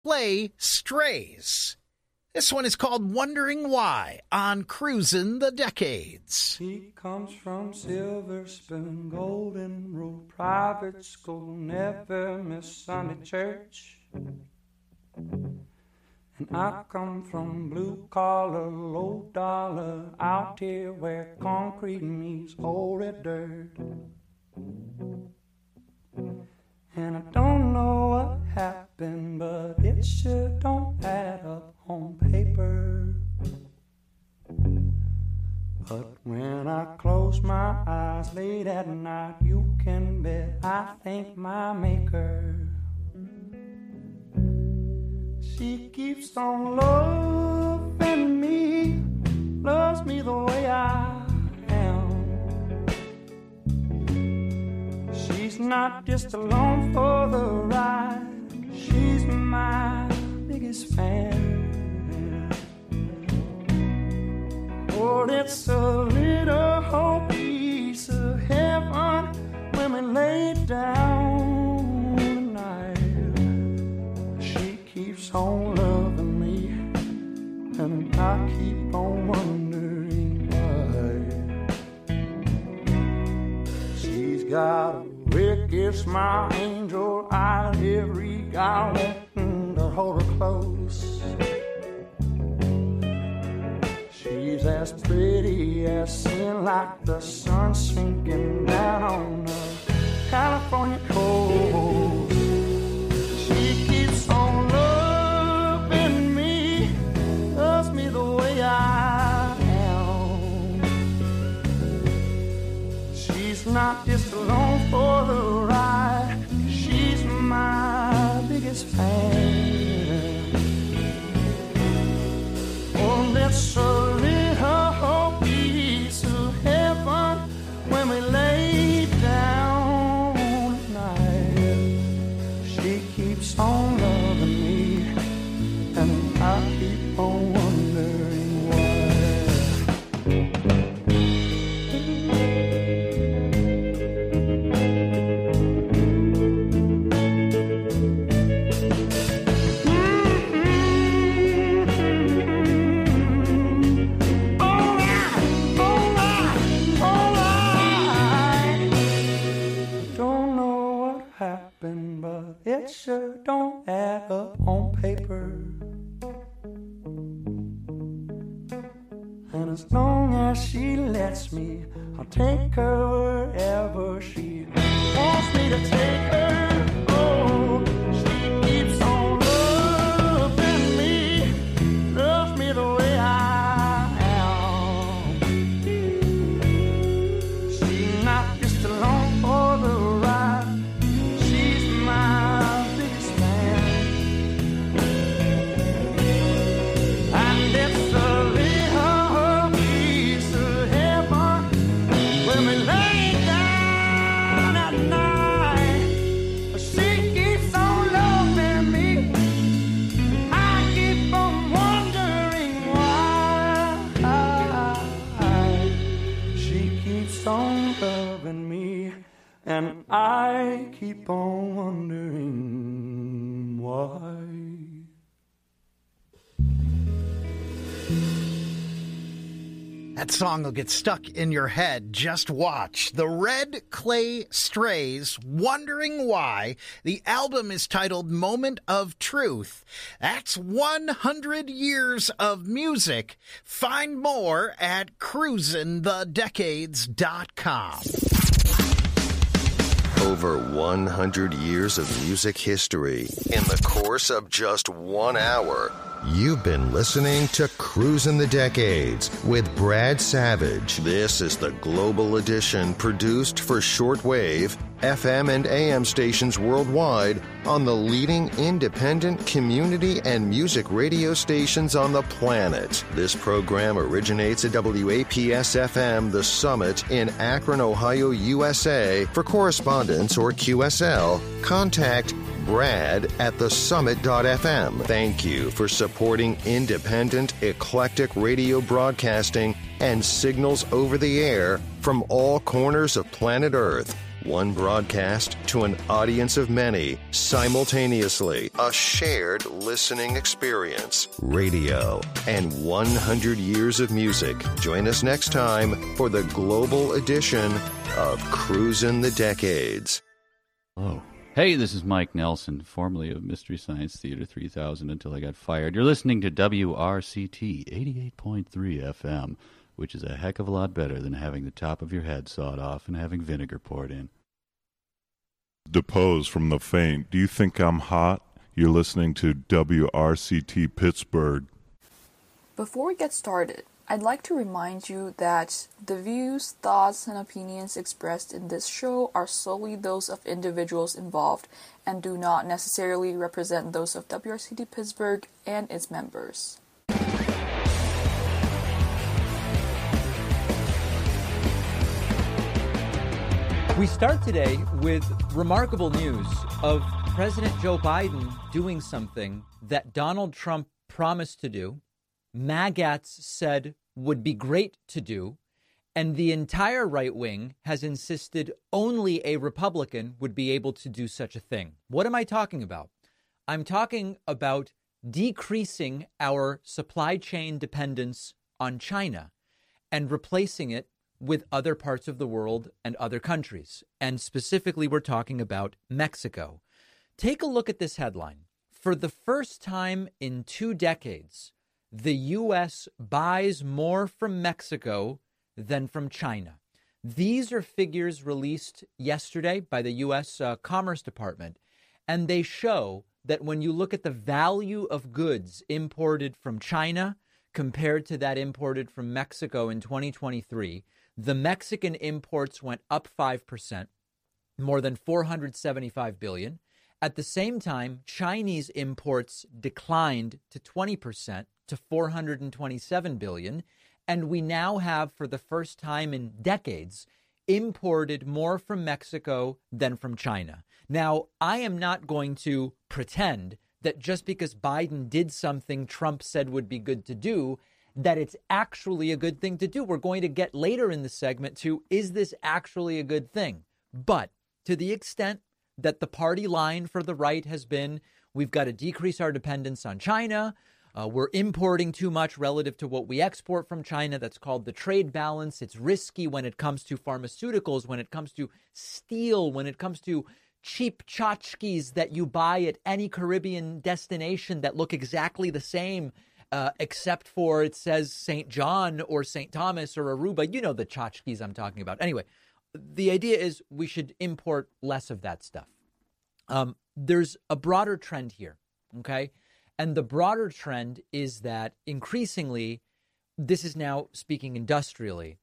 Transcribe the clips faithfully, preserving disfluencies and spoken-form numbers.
Clay Strays. This one is called Wondering Why on Cruisin' the Decades. She comes from Silver Spoon, Golden Rule, private school, never miss Sunday church. And I come from blue collar, low dollar, out here where concrete meets old red dirt. And I don't know what happened, but it sure don't add up on paper. But when I close my eyes late at night, you can bet I thank my maker. She keeps on loving me, loves me the way I am. She's not just along for the ride, she's my biggest fan. Oh, it's a little whole piece of heaven when we lay down tonight. She keeps on loving me, and I keep on wondering why. She's got a wicked smile, angel eyes, every guy wanting to hold her close. She's as pretty as sin, like the sun sinking down on the California coast. She keeps on loving me, loves me the way I am. She's not just along for the ride, she's my biggest fan. Oh, let's a little piece of heaven when we lay down tonight. She keeps on loving me, and I keep on wondering why. But it sure don't add up on paper. And as long as she lets me, I'll take her wherever she wants me to take her. Oh, she keeps on loving me, loves me the way I am. She's not just along for the ride, my biggest fan. And it's a little piece of heaven when we lay down at night. She keeps on loving me, I keep on wondering why. She keeps on loving me, and I keep on wondering why. That song will get stuck in your head. Just watch. The Red Clay Strays, Wondering Why. The album is titled Moment of Truth. That's one hundred years of music. Find more at cruisin the decades dot com. Over one hundred years of music history in the course of just one hour. You've been listening to Cruisin' the Decades with Brad Savage. This is the Global Edition, produced for shortwave, F M and A M stations worldwide on the leading independent community and music radio stations on the planet. This program originates at W A P S F M The Summit in Akron, Ohio, U S A. For correspondence or Q S L, contact Brad at the summit dot f m. Thank you for supporting independent, eclectic radio broadcasting and signals over the air from all corners of planet Earth. One broadcast to an audience of many simultaneously. A shared listening experience. Radio and one hundred years of music. Join us next time for the global edition of Cruisin' the Decades. Oh. Hey, this is Mike Nelson, formerly of Mystery Science Theater three thousand until I got fired. You're listening to W R C T eighty-eight point three F M, which is a heck of a lot better than having the top of your head sawed off and having vinegar poured in. Depose from the faint. Do you think I'm hot? You're listening to W R C T Pittsburgh. Before we get started, I'd like to remind you that the views, thoughts, and opinions expressed in this show are solely those of individuals involved and do not necessarily represent those of W R C T Pittsburgh and its members. We start today with remarkable news of President Joe Biden doing something that Donald Trump promised to do, MAGATs said would be great to do, and the entire right wing has insisted only a Republican would be able to do such a thing. What am I talking about? I'm talking about decreasing our supply chain dependence on China and replacing it with other parts of the world and other countries. And specifically, we're talking about Mexico. Take a look at this headline. For the first time in two decades, the U S buys more from Mexico than from China. These are figures released yesterday by the U S Uh, Commerce Department, and they show that when you look at the value of goods imported from China compared to that imported from Mexico in twenty twenty-three, the Mexican imports went up five percent, more than four hundred seventy-five billion dollars. At the same time, Chinese imports declined to twenty percent to four hundred twenty-seven billion dollars. And we now have, for the first time in decades, imported more from Mexico than from China. Now, I am not going to pretend that just because Biden did something Trump said would be good to do, that it's actually a good thing to do. We're going to get later in the segment to, is this actually a good thing? But to the extent that the party line for the right has been, we've got to decrease our dependence on China, uh, we're importing too much relative to what we export from China. That's called the trade balance. It's risky when it comes to pharmaceuticals, when it comes to steel, when it comes to cheap tchotchkes that you buy at any Caribbean destination that look exactly the same. Uh, except for it says Saint John or Saint Thomas or Aruba. You know the tchotchkes I'm talking about. Anyway, the idea is we should import less of that stuff. Um, there's a broader trend here, okay? And the broader trend is that increasingly, this is now speaking industrially,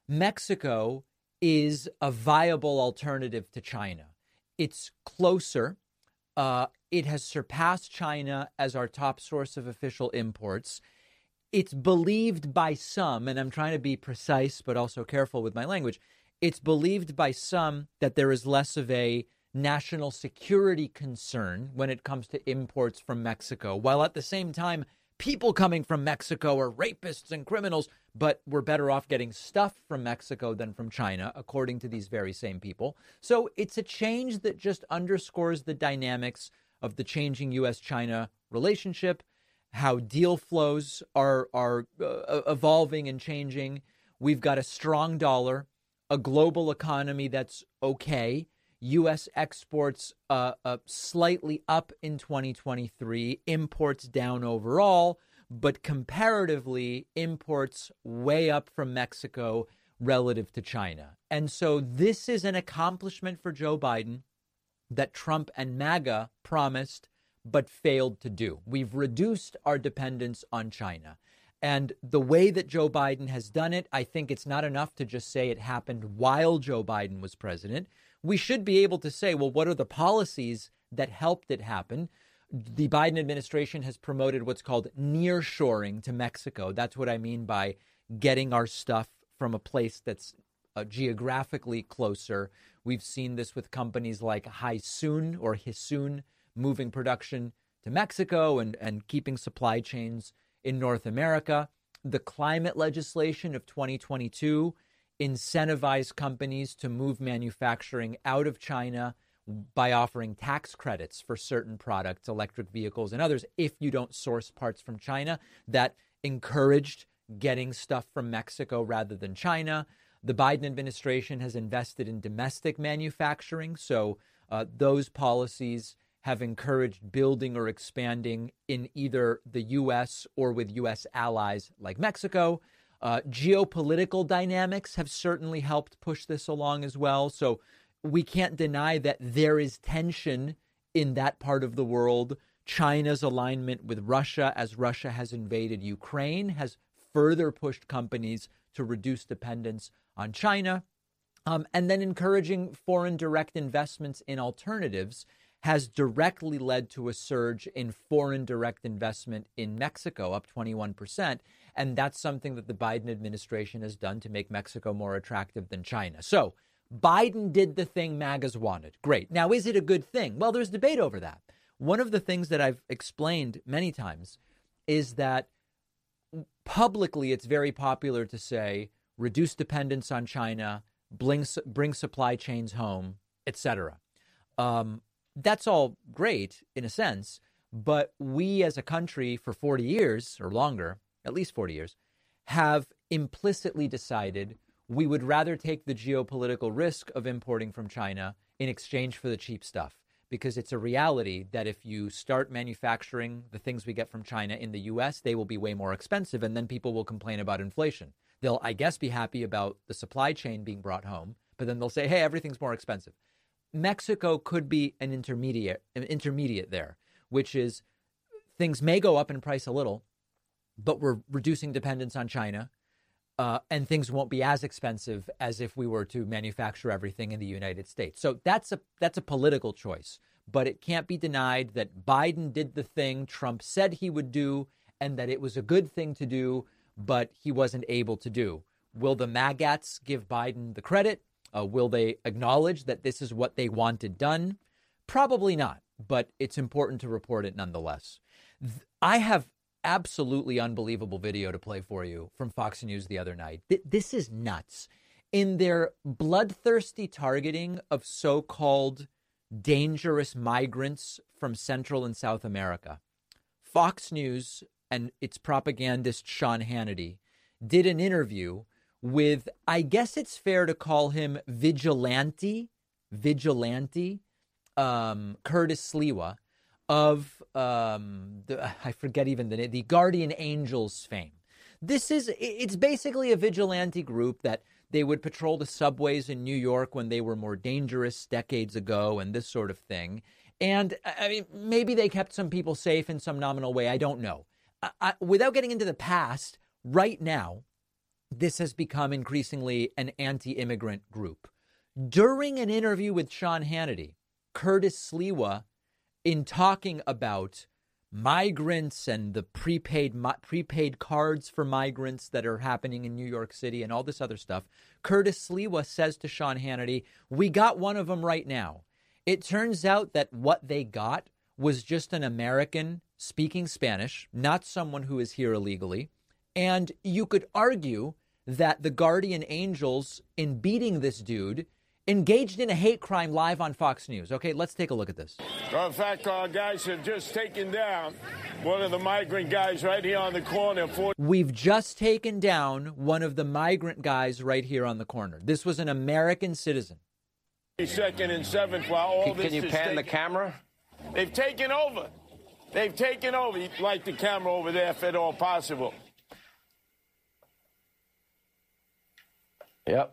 Mexico is a viable alternative to China. It's closer. Uh, it has surpassed China as our top source of official imports. It's believed by some, and I'm trying to be precise but also careful with my language, it's believed by some that there is less of a national security concern when it comes to imports from Mexico, while at the same time, people coming from Mexico are rapists and criminals, but we're better off getting stuff from Mexico than from China, according to these very same people. So it's a change that just underscores the dynamics of the changing U S China relationship, how deal flows are, are uh, evolving and changing. We've got a strong dollar, a global economy that's okay. U S exports uh, uh, slightly up in twenty twenty-three, imports down overall, but comparatively, imports way up from Mexico relative to China. And so this is an accomplishment for Joe Biden that Trump and MAGA promised but failed to do. We've reduced our dependence on China. And the way that Joe Biden has done it, I think it's not enough to just say it happened while Joe Biden was president. We should be able to say, well, what are the policies that helped it happen? The Biden administration has promoted what's called nearshoring to Mexico. That's what I mean by getting our stuff from a place that's uh, geographically closer. We've seen this with companies like Hisun or Hisun moving production to Mexico and, and keeping supply chains in North America. The climate legislation of twenty twenty-two incentivize companies to move manufacturing out of China by offering tax credits for certain products, electric vehicles and others, if you don't source parts from China. That encouraged getting stuff from Mexico rather than China. The Biden administration has invested in domestic manufacturing, so uh, those policies have encouraged building or expanding in either the U S or with U S allies like Mexico. Uh, geopolitical dynamics have certainly helped push this along as well. So we can't deny that there is tension in that part of the world. China's alignment with Russia as Russia has invaded Ukraine has further pushed companies to reduce dependence on China. Um, and then encouraging foreign direct investments in alternatives has directly led to a surge in foreign direct investment in Mexico, up twenty-one percent. And that's something that the Biden administration has done to make Mexico more attractive than China. So Biden did the thing MAGAs wanted. Great. Now, is it a good thing? Well, there's debate over that. One of the things that I've explained many times is that publicly it's very popular to say reduce dependence on China, bring, bring supply chains home, et cetera. Um, That's all great in a sense, but we as a country for forty years or longer, at least forty years, have implicitly decided we would rather take the geopolitical risk of importing from China in exchange for the cheap stuff, because it's a reality that if you start manufacturing the things we get from China in the U S, they will be way more expensive, and then people will complain about inflation. They'll, I guess, be happy about the supply chain being brought home, but then they'll say, hey, everything's more expensive. Mexico could be an intermediate, an intermediate there, which is things may go up in price a little, but we're reducing dependence on China, uh, and things won't be as expensive as if we were to manufacture everything in the United States. So that's a that's a political choice, but it can't be denied that Biden did the thing Trump said he would do, and that it was a good thing to do, but he wasn't able to do. Will the MAGATs give Biden the credit? Uh, will they acknowledge that this is what they wanted done? Probably not, but it's important to report it nonetheless. Th- I have absolutely unbelievable video to play for you from Fox News the other night. Th- this is nuts. In their bloodthirsty targeting of so-called dangerous migrants from Central and South America, Fox News and its propagandist Sean Hannity did an interview with, I guess it's fair to call him vigilante, vigilante, um, Curtis Sliwa of, um, the, I forget even the name, the Guardian Angels fame. This is, it's basically a vigilante group that they would patrol the subways in New York when they were more dangerous decades ago and this sort of thing. And I mean, maybe they kept some people safe in some nominal way. I don't know. I, I, without getting into the past, right now, this has become increasingly an anti-immigrant group. During an interview with Sean Hannity, Curtis Sliwa, in talking about migrants and the prepaid prepaid cards for migrants that are happening in New York City and all this other stuff, Curtis Sliwa says to Sean Hannity, we got one of them right now. It turns out that what they got was just an American speaking Spanish, not someone who is here illegally. And you could argue that the Guardian Angels, in beating this dude, engaged in a hate crime live on Fox News. Okay, let's take a look at this. Well, in fact, our guys have just taken down one of the migrant guys right here on the corner. For- We've just taken down one of the migrant guys right here on the corner. This was an American citizen. Second and seventh, while all can, this can you is pan taken- the camera? They've taken over. They've taken over. You'd like the camera over there if at all possible. Yep.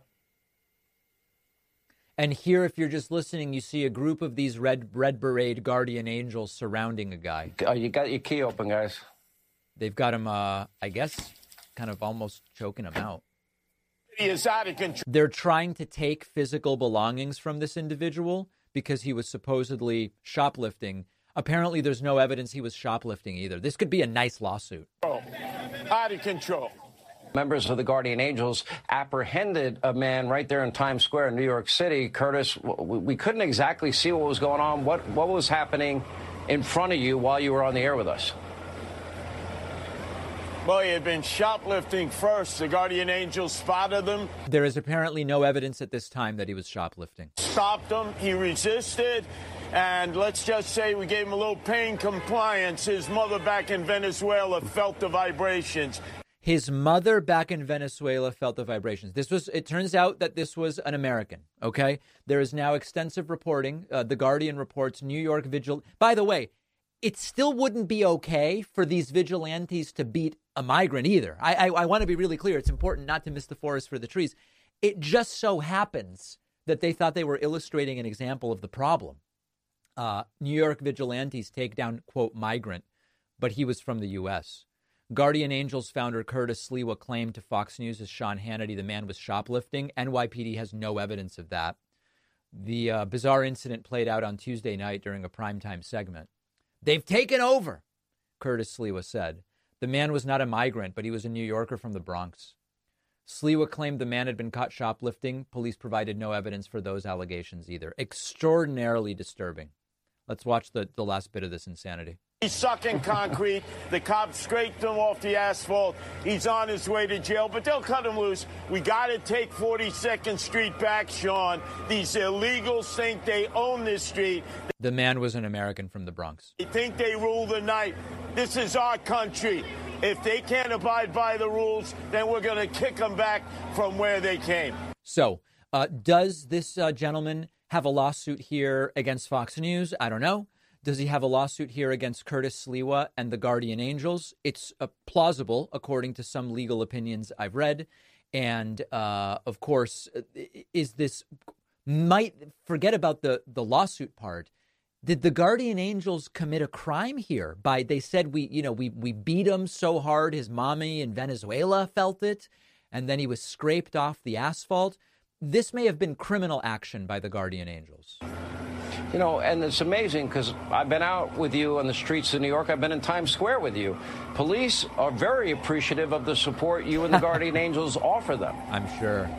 And here, if you're just listening, you see a group of these red red beret Guardian Angels surrounding a guy. Oh, you got your key open, guys. They've got him, uh, I guess, kind of almost choking him out. He is out of control. They're trying to take physical belongings from this individual because he was supposedly shoplifting. Apparently, there's no evidence he was shoplifting either. This could be a nice lawsuit. Out of control. Members of the Guardian Angels apprehended a man right there in Times Square in New York City. Curtis, we couldn't exactly see what was going on. What what was happening in front of you while you were on the air with us? Well, he had been shoplifting first. The Guardian Angels spotted him. There is apparently no evidence at this time that he was shoplifting. Stopped him. He resisted. And let's just say we gave him a little pain compliance. His mother back in Venezuela felt the vibrations. His mother back in Venezuela felt the vibrations. This was, it turns out that this was an American, okay? There is now extensive reporting. Uh, the Guardian reports New York vigil. By the way, it still wouldn't be okay for these vigilantes to beat a migrant either. I, I, I want to be really clear. It's important not to miss the forest for the trees. It just so happens that they thought they were illustrating an example of the problem. Uh, New York vigilantes take down, quote, migrant, but he was from the U S Guardian Angels founder Curtis Sliwa claimed to Fox News' Sean Hannity the man was shoplifting. N Y P D has no evidence of that. The uh, bizarre incident played out on Tuesday night during a primetime segment. They've taken over, Curtis Sliwa said. The man was not a migrant, but he was a New Yorker from the Bronx. Sliwa claimed the man had been caught shoplifting. Police provided no evidence for those allegations either. Extraordinarily disturbing. Let's watch the, the last bit of this insanity. He's sucking concrete. The cops scraped him off the asphalt. He's on his way to jail, but they'll cut him loose. We got to take forty-second Street back, Sean. These illegals think they own this street. The man was an American from the Bronx. They think they rule the night. This is our country. If they can't abide by the rules, then we're going to kick them back from where they came. So, uh, does this uh, gentleman have a lawsuit here against Fox News? I don't know. Does he have a lawsuit here against Curtis Sliwa and the Guardian Angels? It's uh, plausible, according to some legal opinions I've read. And, uh, of course, is this might forget about the, the lawsuit part. Did the Guardian Angels commit a crime here? By they said we, you know, we we beat him so hard his mommy in Venezuela felt it, and then he was scraped off the asphalt. This may have been criminal action by the Guardian Angels. You know, and it's amazing because I've been out with you on the streets of New York. I've been in Times Square with you. Police are very appreciative of the support you and the Guardian Angels offer them. I'm sure.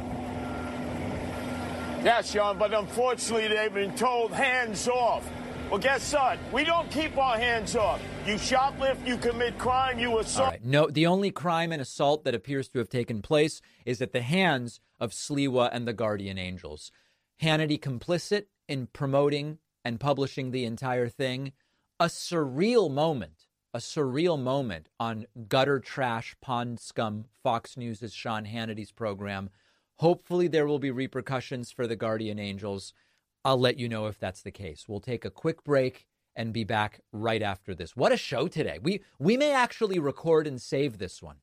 Yeah, Sean, but unfortunately they've been told hands off. Well, guess what? We don't keep our hands off. You shoplift, you commit crime, you assault. All right. No, the only crime and assault that appears to have taken place is at the hands of Sliwa and the Guardian Angels. Hannity complicit in promoting and publishing the entire thing. A surreal moment, a surreal moment on gutter trash, pond scum, Fox News' Sean Hannity's program. Hopefully there will be repercussions for the Guardian Angels. I'll let you know if that's the case. We'll take a quick break and be back right after this. What a show today. We we may actually record and save this one.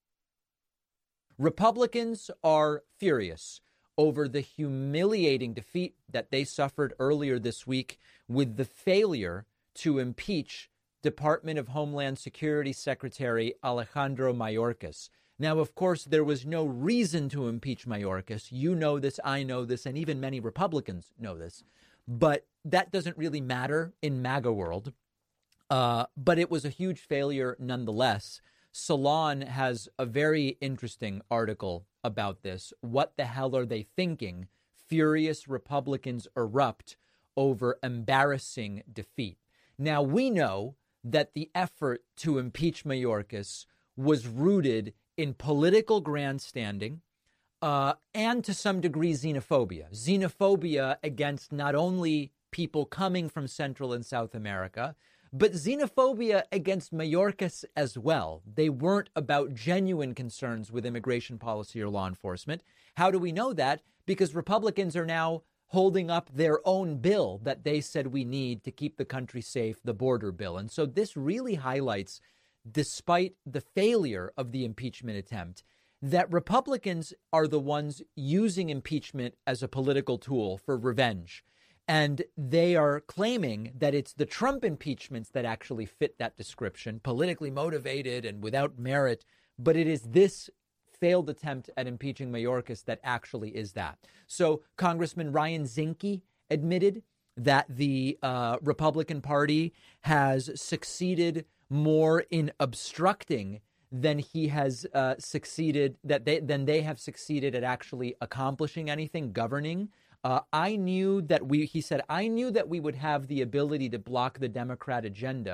Republicans are furious over the humiliating defeat that they suffered earlier this week with the failure to impeach Department of Homeland Security Secretary Alejandro Mayorkas. Now, of course, there was no reason to impeach Mayorkas. You know this, I know this, and even many Republicans know this. But that doesn't really matter in MAGA world. Uh, but it was a huge failure nonetheless. Salon has a very interesting article about this. What the hell are they thinking? Furious Republicans erupt over embarrassing defeat. Now, we know that the effort to impeach Mayorkas was rooted in political grandstanding uh, and to some degree xenophobia. Xenophobia against not only people coming from Central and South America, but xenophobia against Mayorkas as well. They weren't about genuine concerns with immigration policy or law enforcement. How do we know that? Because Republicans are now holding up their own bill that they said we need to keep the country safe, the border bill. And so this really highlights, despite the failure of the impeachment attempt, that Republicans are the ones using impeachment as a political tool for revenge. And they are claiming that it's the Trump impeachments that actually fit that description, politically motivated and without merit. But it is this failed attempt at impeaching Mayorkas that actually is that. So Congressman Ryan Zinke admitted that the uh, Republican Party has succeeded more in obstructing than he has uh, succeeded, that they than they have succeeded at actually accomplishing anything, governing. Uh, I knew that we, he said, I knew that we would have the ability to block the Democrat agenda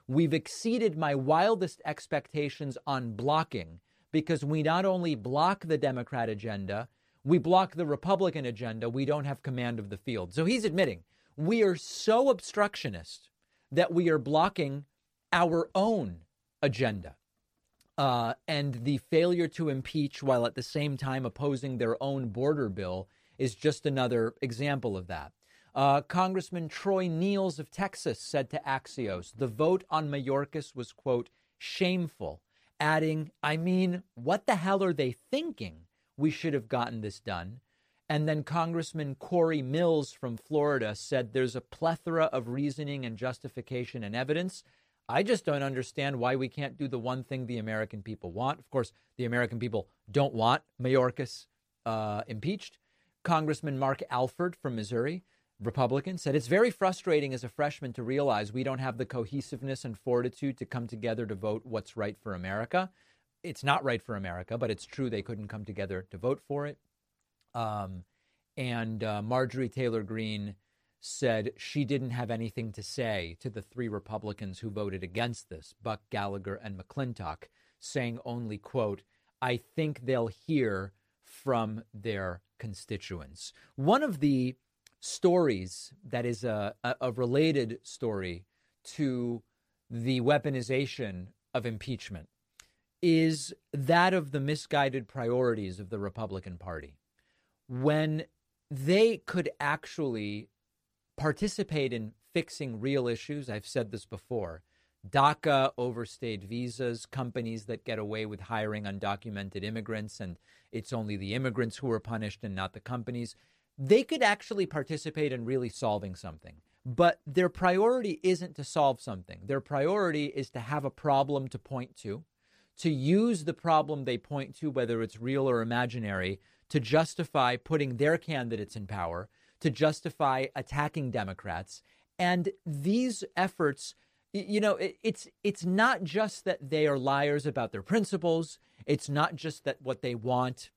we've exceeded my wildest expectations on blocking, because we not only block the Democrat agenda, we block the Republican agenda. We don't have command of the field. So he's admitting we are so obstructionist that we are blocking our own agenda. Uh, and the failure to impeach while at the same time opposing their own border bill is just another example of that. Uh, Congressman Troy Niels of Texas said to Axios, the vote on Mayorkas was, quote, shameful, adding, I mean, what the hell are they thinking? We should have gotten this done. And then Congressman Corey Mills from Florida said there's a plethora of reasoning and justification and evidence. I just don't understand why we can't do the one thing the American people want. Of course, the American people don't want Mayorkas uh, impeached. Congressman Mark Alford from Missouri, Republican, said it's very frustrating as a freshman to realize we don't have the cohesiveness and fortitude to come together to vote what's right for America. It's not right for America, but it's true they couldn't come together to vote for it. Um, and uh, Marjorie Taylor Greene said she didn't have anything to say to the three Republicans who voted against this, Buck, Gallagher, and McClintock, saying only, quote, I think they'll hear from their constituents. One of the stories that is a, a, a related story to the weaponization of impeachment is that of the misguided priorities of the Republican Party. When they could actually participate in fixing real issues, I've said this before, DACA, overstayed visas, companies that get away with hiring undocumented immigrants, and it's only the immigrants who are punished and not the companies. They could actually participate in really solving something. But their priority isn't to solve something. Their priority is to have a problem to point to, to use the problem they point to, whether it's real or imaginary, to justify putting their candidates in power, to justify attacking Democrats. And these efforts, you know, it, it's it's not just that they are liars about their principles. It's not just that what they want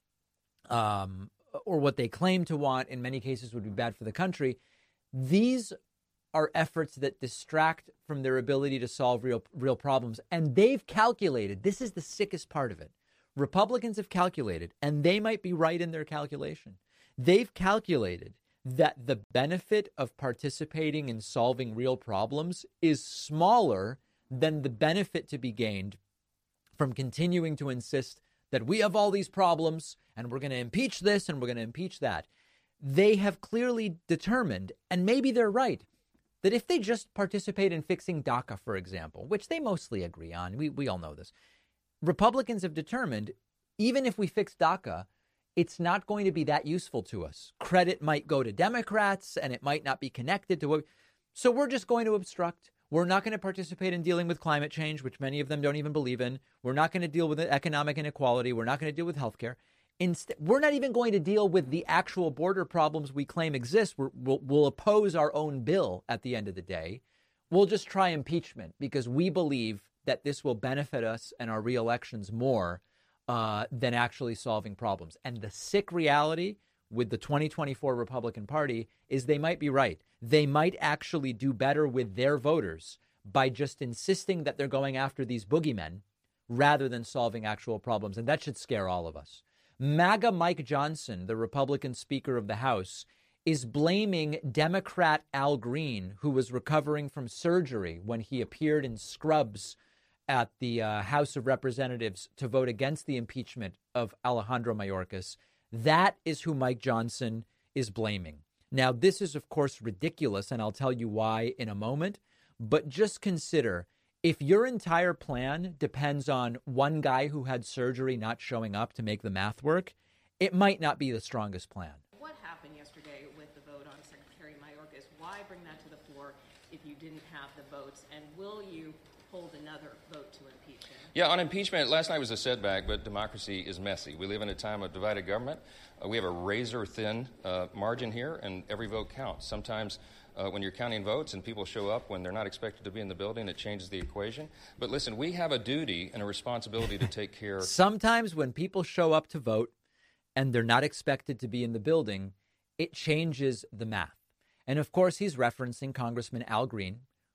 um, or what they claim to want in many cases would be bad for the country. These are efforts that distract from their ability to solve real real problems. And they've calculated, this is the sickest part of it. Republicans have calculated, and they might be right in their calculation. They've calculated that the benefit of participating in solving real problems is smaller than the benefit to be gained from continuing to insist that we have all these problems and we're going to impeach this and we're going to impeach that. They have clearly determined, and maybe they're right, that if they just participate in fixing DACA, for example, which they mostly agree on, we, we all know this, Republicans have determined, even if we fix DACA, it's not going to be that useful to us. Credit might go to Democrats and it might not be connected to what. So we're just going to obstruct. We're not going to participate in dealing with climate change, which many of them don't even believe in. We're not going to deal with economic inequality. We're not going to deal with healthcare. Instead, we're not even going to deal with the actual border problems we claim exist. We're, we'll, we'll oppose our own bill at the end of the day. We'll just try impeachment because we believe that this will benefit us and our reelections more Uh, than actually solving problems. And the sick reality with the twenty twenty-four Republican Party is they might be right. They might actually do better with their voters by just insisting that they're going after these boogeymen rather than solving actual problems. And that should scare all of us. MAGA Mike Johnson, the Republican Speaker of the House, is blaming Democrat Al Green, who was recovering from surgery when he appeared in scrubs at the uh, House of Representatives to vote against the impeachment of Alejandro Mayorkas. That is who Mike Johnson is blaming. Now, this is, of course, ridiculous, and I'll tell you why in a moment. But just consider, if your entire plan depends on one guy who had surgery not showing up to make the math work, it might not be the strongest plan. What happened yesterday with the vote on Secretary Mayorkas? Why bring that to the floor if you didn't have the votes? And will you hold another vote to impeach him? Yeah, on impeachment, last night was a setback, but democracy is messy. We live in a time of divided government. Uh, we have a razor-thin uh, margin here, and every vote counts. Sometimes uh, when you're counting votes and people show up when they're not expected to be in the building, it changes the equation. But listen, we have a duty and a responsibility to take care. Sometimes when people show up to vote and they're not expected to be in the building, it changes the math. And of course, he's referencing Congressman Al Green,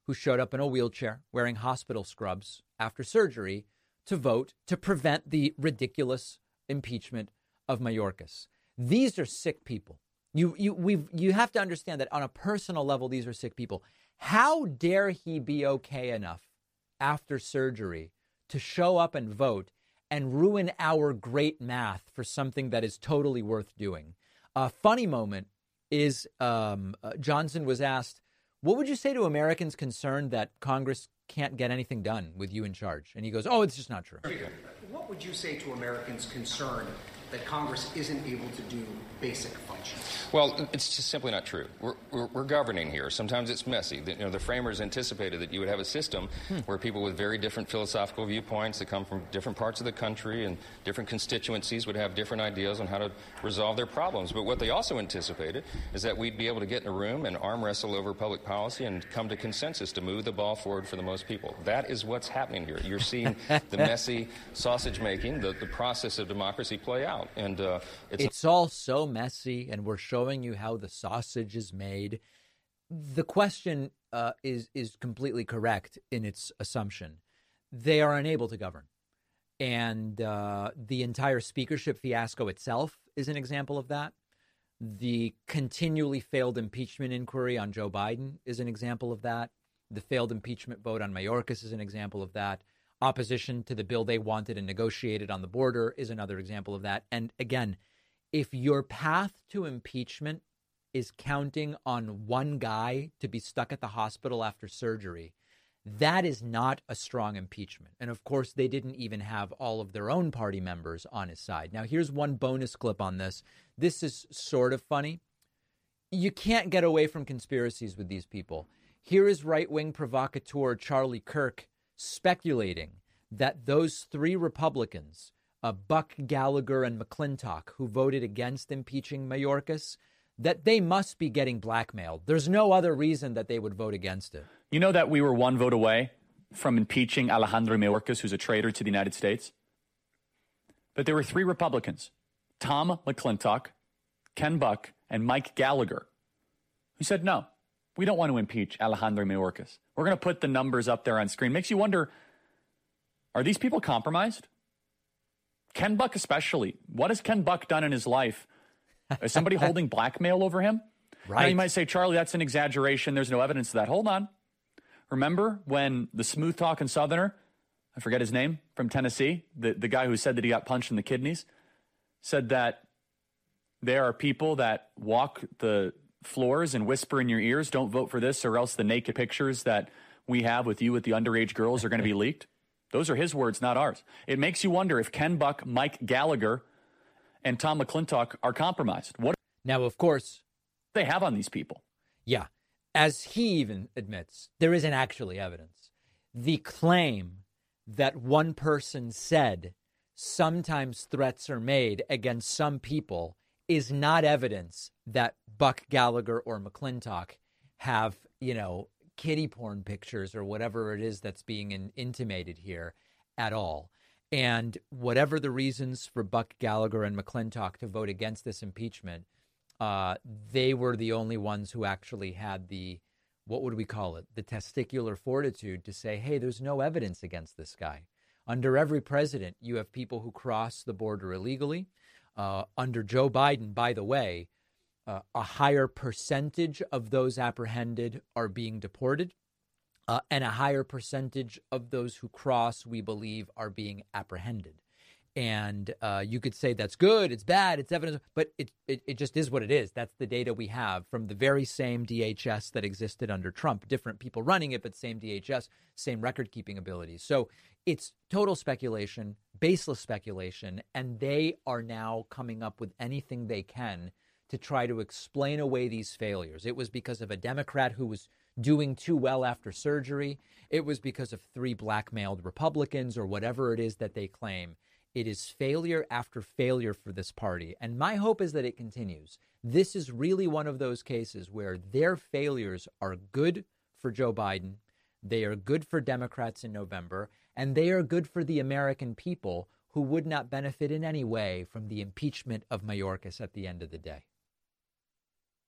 who showed up in a wheelchair wearing hospital scrubs after surgery to vote to prevent the ridiculous impeachment of Mayorkas. These are sick people. You you we you have to understand that on a personal level, these are sick people. How dare he be okay enough after surgery to show up and vote and ruin our great math for something that is totally worth doing? A funny moment is um, uh, Johnson was asked, what would you say to Americans concerned that Congress can't get anything done with you in charge? And he goes, oh, it's just not true. What would you say to Americans concerned that Congress isn't able to do basic functions? Well, it's just simply not true. We're, we're, we're governing here. Sometimes it's messy. The, you know, the framers anticipated that you would have a system hmm. where people with very different philosophical viewpoints that come from different parts of the country and different constituencies would have different ideas on how to resolve their problems. But what they also anticipated is that we'd be able to get in a room and arm wrestle over public policy and come to consensus to move the ball forward for the most people. That is what's happening here. You're seeing the messy sausage making, the, the process of democracy play out. And uh, it's, it's all so messy, and we're showing you how the sausage is made. The question uh, is is completely correct in its assumption. They are unable to govern. And uh, the entire speakership fiasco itself is an example of that. The continually failed impeachment inquiry on Joe Biden is an example of that. The failed impeachment vote on Mayorkas is an example of that. Opposition to the bill they wanted and negotiated on the border is another example of that. And again, if your path to impeachment is counting on one guy to be stuck at the hospital after surgery, that is not a strong impeachment. And of course, they didn't even have all of their own party members on his side. Now, here's one bonus clip on this. This is sort of funny. You can't get away from conspiracies with these people. Here is right-wing provocateur Charlie Kirk speculating that those three Republicans, uh, Buck, Gallagher, and McClintock, who voted against impeaching Mayorkas, that they must be getting blackmailed. There's no other reason that they would vote against it. You know that we were one vote away from impeaching Alejandro Mayorkas, who's a traitor to the United States? But there were three Republicans, Tom McClintock, Ken Buck, and Mike Gallagher, who said, no, we don't want to impeach Alejandro Mayorkas. We're going to put the numbers up there on screen. Makes you wonder, are these people compromised? Ken Buck especially. What has Ken Buck done in his life? Is somebody holding blackmail over him? Right. Now you might say, Charlie, that's an exaggeration. There's no evidence of that. Hold on. Remember when the smooth-talking Southerner, I forget his name, from Tennessee, the, the guy who said that he got punched in the kidneys, said that there are people that walk the floors and whisper in your ears, don't vote for this or else the naked pictures that we have with you with the underage girls are going to be leaked. Those are his words, not ours. It makes you wonder if Ken Buck, Mike Gallagher, and Tom McClintock are compromised. What now, of course, do they have on these people? Yeah. As he even admits, there isn't actually evidence. The claim that one person said sometimes threats are made against some people is not evidence that Buck, Gallagher, or McClintock have, you know, kiddie porn pictures or whatever it is that's being in, intimated here at all. And whatever the reasons for Buck, Gallagher, and McClintock to vote against this impeachment, uh, they were the only ones who actually had the, what would we call it, the testicular fortitude to say, hey, there's no evidence against this guy. Under every president, you have people who cross the border illegally. Uh, under Joe Biden, by the way, uh, a higher percentage of those apprehended are being deported, uh, and a higher percentage of those who cross, we believe, are being apprehended. And uh, you could say that's good, it's bad, it's evidence, but it, it it just is what it is. That's the data we have from the very same D H S that existed under Trump. Different people running it, but same D H S, same record-keeping abilities. So it's total speculation, baseless speculation, and they are now coming up with anything they can to try to explain away these failures. It was because of a Democrat who was doing too well after surgery. It was because of three blackmailed Republicans or whatever it is that they claim. It is failure after failure for this party. And my hope is that it continues. This is really one of those cases where their failures are good for Joe Biden. They are good for Democrats in November, and they are good for the American people who would not benefit in any way from the impeachment of Mayorkas at the end of the day.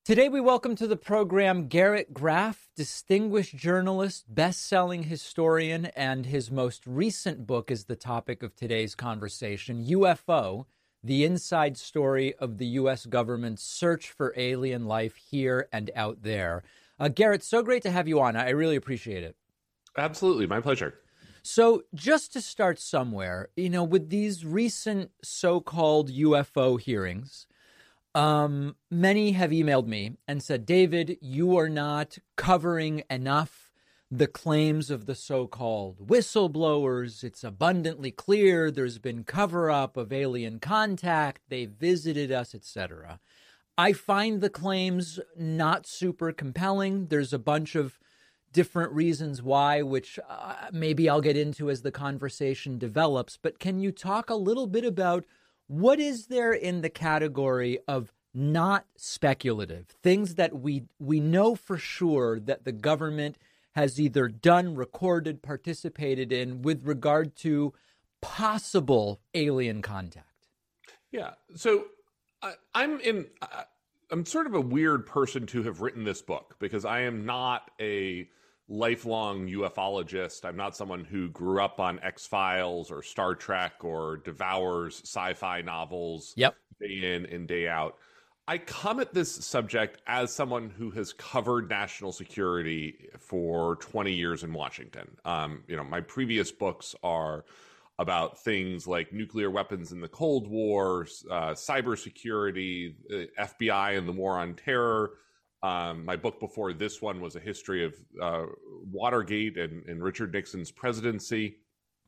Today we welcome to the program Garrett Graff, distinguished journalist, best-selling historian, and his most recent book is the topic of today's conversation, U F O, the inside story of the U S government's search for alien life here and out there. Uh, Garrett, so great to have you on. I really appreciate it. Absolutely. My pleasure. So just to start somewhere, you know, with these recent so-called U F O hearings, um, many have emailed me and said, David, you are not covering enough the claims of the so-called whistleblowers. It's abundantly clear there's been cover-up of alien contact. They visited us, et cetera. I find the claims not super compelling. There's a bunch of different reasons why, which uh, maybe I'll get into as the conversation develops. But can you talk a little bit about what is there in the category of not speculative, things that we we know for sure that the government has either done, recorded, participated in with regard to possible alien contact? Yeah. So I, I'm in. I, I'm sort of a weird person to have written this book because I am not a lifelong ufologist. I'm not someone who grew up on X-Files or Star Trek or devours sci-fi novels yep. day in and day out. I come at this subject as someone who has covered national security for twenty years in Washington. Um, you know, my previous books are about things like nuclear weapons in the Cold War, uh, cybersecurity, uh, F B I and the war on terror. Um, my book before this one was a history of uh, Watergate and, and Richard Nixon's presidency.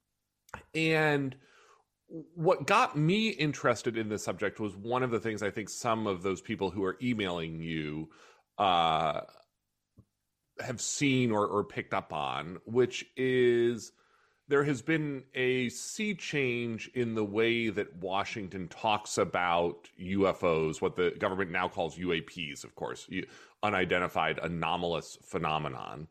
And what got me interested in this subject was one of the things I think some of those people who are emailing you uh, have seen or, or picked up on, which is there has been a sea change in the way that Washington talks about U F Os, what the government now calls U A Ps, of course, unidentified anomalous phenomenon,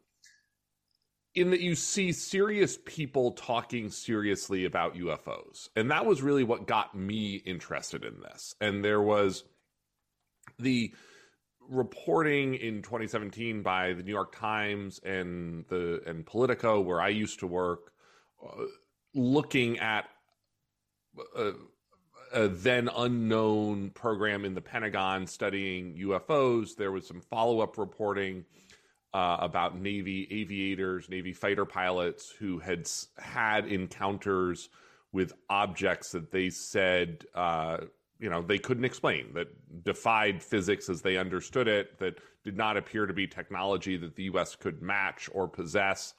in that you see serious people talking seriously about U F Os. And that was really what got me interested in this. And there was the reporting in twenty seventeen by the New York Times and the and Politico, where I used to work, uh, looking at a, a then unknown program in the Pentagon studying U F Os. There was some follow-up reporting Uh, about Navy aviators, Navy fighter pilots who had had encounters with objects that they said, uh, you know, they couldn't explain, that defied physics as they understood it, that did not appear to be technology that the U S could match or possess.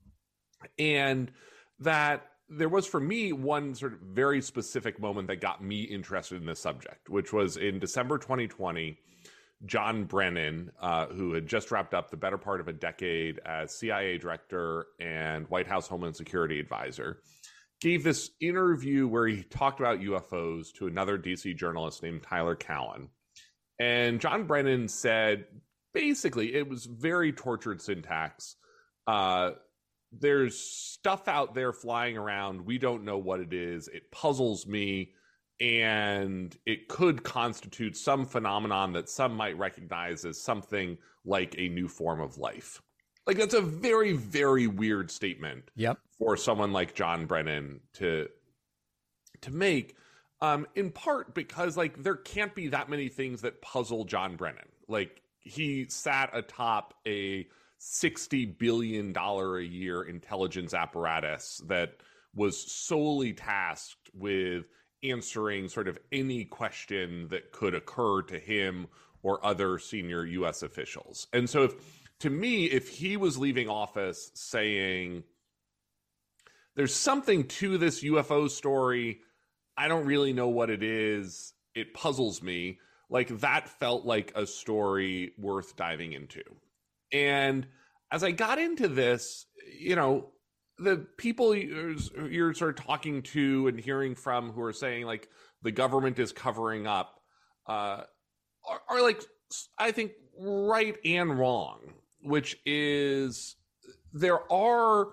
And that there was, for me, one sort of very specific moment that got me interested in this subject, which was in December twenty twenty. John Brennan, uh, who had just wrapped up the better part of a decade as C I A director and White House Homeland Security advisor, gave this interview where he talked about U F Os to another D C journalist named Tyler Cowen. And John Brennan said, basically, it was very tortured syntax. Uh, there's stuff out there flying around. We don't know what it is. It puzzles me. And it could constitute some phenomenon that some might recognize as something like a new form of life. Like, that's a very, very weird statement yep. for someone like John Brennan to to make, um, in part because, like, there can't be that many things that puzzle John Brennan. Like, he sat atop a sixty billion dollars a year intelligence apparatus that was solely tasked with answering sort of any question that could occur to him or other senior U S officials. And so if, to me, if he was leaving office saying, there's something to this U F O story, I don't really know what it is, it puzzles me, like, that felt like a story worth diving into. And as I got into this, you know, the people you're, you're sort of talking to and hearing from who are saying, like, the government is covering up, uh, are, are, like, I think, right and wrong, which is there are,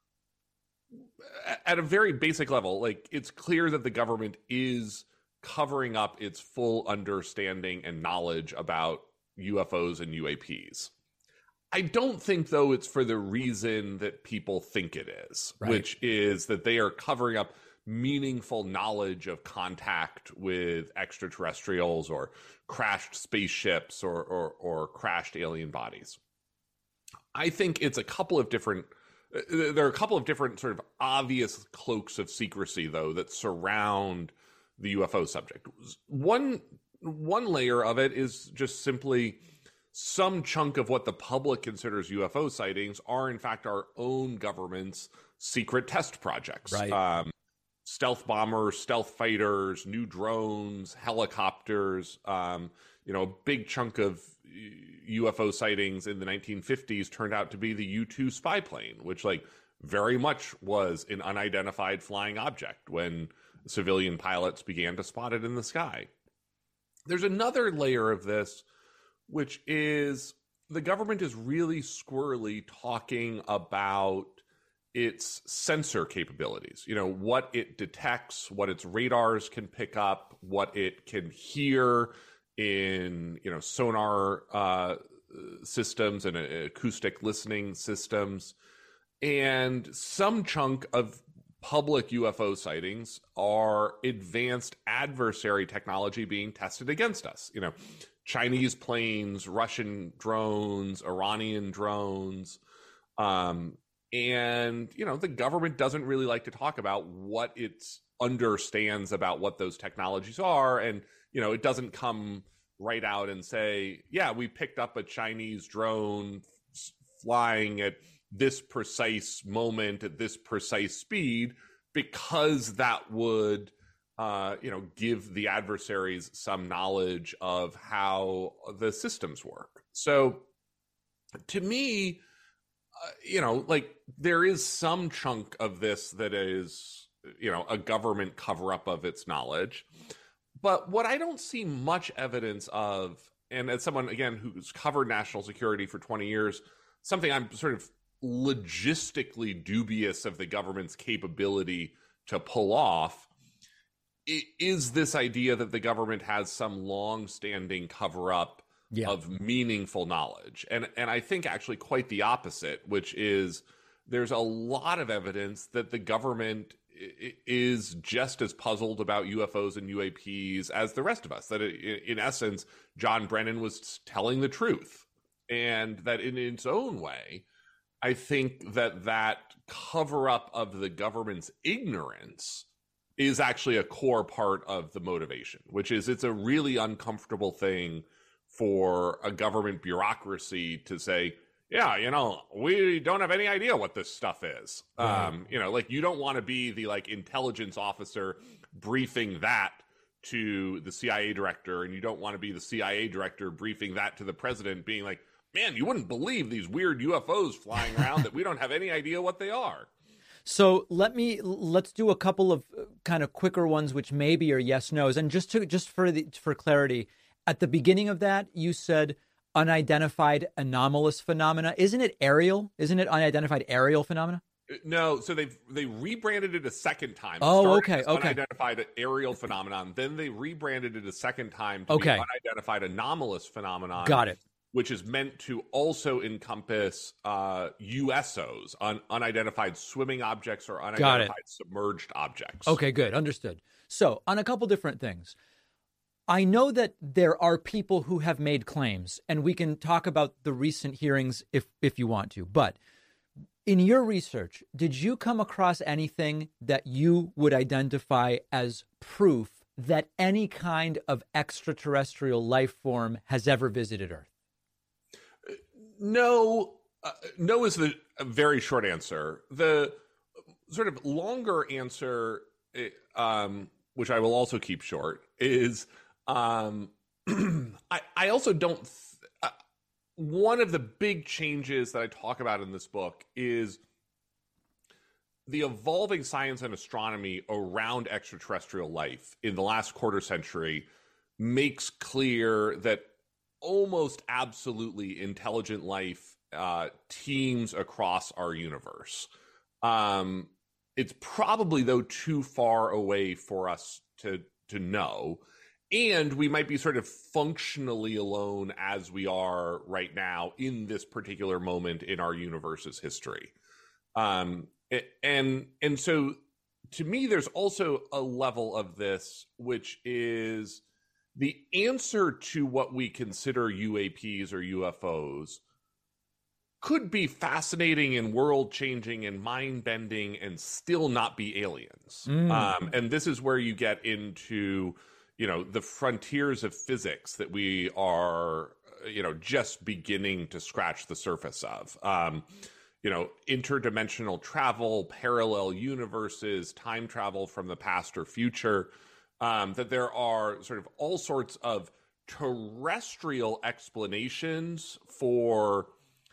at a very basic level, like, it's clear that the government is covering up its full understanding and knowledge about U F Os and U A Ps. I don't think, though, it's for the reason that people think it is, right. which is that they are covering up meaningful knowledge of contact with extraterrestrials or crashed spaceships or, or, or crashed alien bodies. I think it's a couple of different, there are a couple of different sort of obvious cloaks of secrecy, though, that surround the U F O subject. One, one layer of it is just simply some chunk of what the public considers U F O sightings are, in fact, our own government's secret test projects. Right. Um, stealth bombers, stealth fighters, new drones, helicopters. Um, you know, a big chunk of U F O sightings in the nineteen fifties turned out to be the U two spy plane, which like very much was an unidentified flying object when civilian pilots began to spot it in the sky. There's another layer of this, which is the government is really squirrely talking about its sensor capabilities, you know, what it detects, what its radars can pick up, what it can hear in, you know, sonar uh, systems and uh, acoustic listening systems. And some chunk of public U F O sightings are advanced adversary technology being tested against us. You know, Chinese planes, Russian drones, Iranian drones, um, and, you know, the government doesn't really like to talk about what it understands about what those technologies are. And, you know, it doesn't come right out and say, yeah, we picked up a Chinese drone flying at this precise moment at this precise speed, because that would, uh, you know, give the adversaries some knowledge of how the systems work. So to me, Uh, you know, like there is some chunk of this that is, you know, a government cover up of its knowledge. But what I don't see much evidence of, and as someone, again, who's covered national security for twenty years, something I'm sort of logistically dubious of the government's capability to pull off, is this idea that the government has some long-standing cover-up Yeah. of meaningful knowledge. And and I think actually quite the opposite, which is there's a lot of evidence that the government is just as puzzled about U F Os and U A Ps as the rest of us. That it, in essence, John Brennan was telling the truth. And that in its own way, I think that that cover-up of the government's ignorance is actually a core part of the motivation, which is it's a really uncomfortable thing for a government bureaucracy to say, yeah, you know, we don't have any idea what this stuff is. Right. Um, you know, like you don't want to be the like intelligence officer briefing that to the C I A director, and you don't want to be the C I A director briefing that to the president, being like, man, you wouldn't believe these weird U F Os flying around that we don't have any idea what they are. So let me let's do a couple of kind of quicker ones, which maybe are yes nos, and just to just for the for clarity. At the beginning of that, you said unidentified anomalous phenomena. Isn't it aerial? Isn't it unidentified aerial phenomena? No. So they they rebranded it a second time. Oh, okay. Okay. Unidentified aerial phenomenon. Then they rebranded it a second time to okay. be unidentified anomalous phenomenon. Got it. Which is meant to also encompass uh, U S Os, un- unidentified swimming objects or unidentified submerged objects. Okay, good. Understood. So on a couple different things. I know that there are people who have made claims, and we can talk about the recent hearings if if you want to. But in your research, did you come across anything that you would identify as proof that any kind of extraterrestrial life form has ever visited Earth? No. Uh, no is the very short answer. The sort of longer answer, um, which I will also keep short, is... Um, I, I also don't, th- uh, one of the big changes that I talk about in this book is the evolving science and astronomy around extraterrestrial life in the last quarter century makes clear that almost absolutely intelligent life uh, teems across our universe. Um, it's probably, though, too far away for us to to know. and we might be sort of functionally alone as we are right now in this particular moment in our universe's history. Um, and and so to me, there's also a level of this, which is the answer to what we consider U A Ps or U F Os could be fascinating and world-changing and mind-bending and still not be aliens. Mm. Um, and this is where you get into, you know, the frontiers of physics that we are, you know, just beginning to scratch the surface of. Um, you know, interdimensional travel, parallel universes, time travel from the past or future, um, that there are sort of all sorts of terrestrial explanations for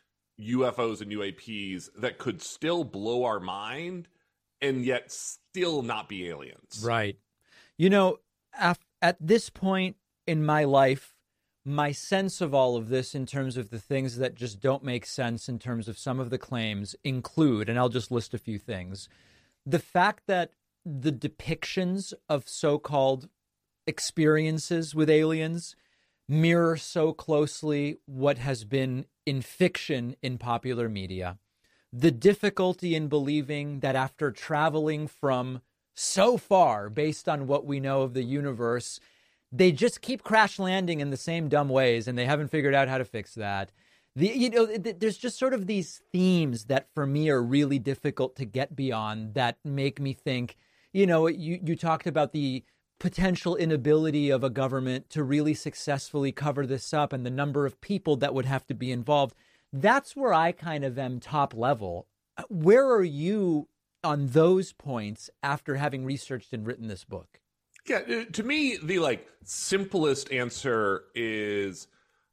U F Os and U A Ps that could still blow our mind and yet still not be aliens. Right. You know, af- at this point in my life, my sense of all of this in terms of the things that just don't make sense in terms of some of the claims include, and I'll just list a few things, the fact that the depictions of so-called experiences with aliens mirror so closely what has been in fiction in popular media. The difficulty in believing that after traveling from so far, based on what we know of the universe, they just keep crash landing in the same dumb ways, and they haven't figured out how to fix that. The, you know, there's just sort of these themes that for me are really difficult to get beyond that make me think, you know, you, you talked about the potential inability of a government to really successfully cover this up and the number of people that would have to be involved. That's where I kind of am top level. Where are you on those points after having researched and written this book? Yeah, to me, the like simplest answer is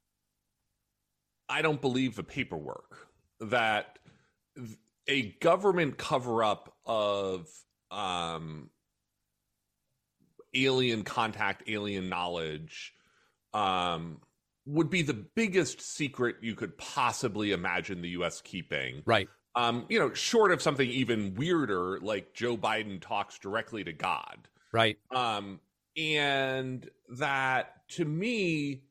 I don't believe the paperwork that a government cover-up of um, alien contact, alien knowledge um, would be the biggest secret you could possibly imagine the U S keeping. Right. Um, you know, short of something even weirder, like Joe Biden talks directly to God. Right. Um, and that, to me,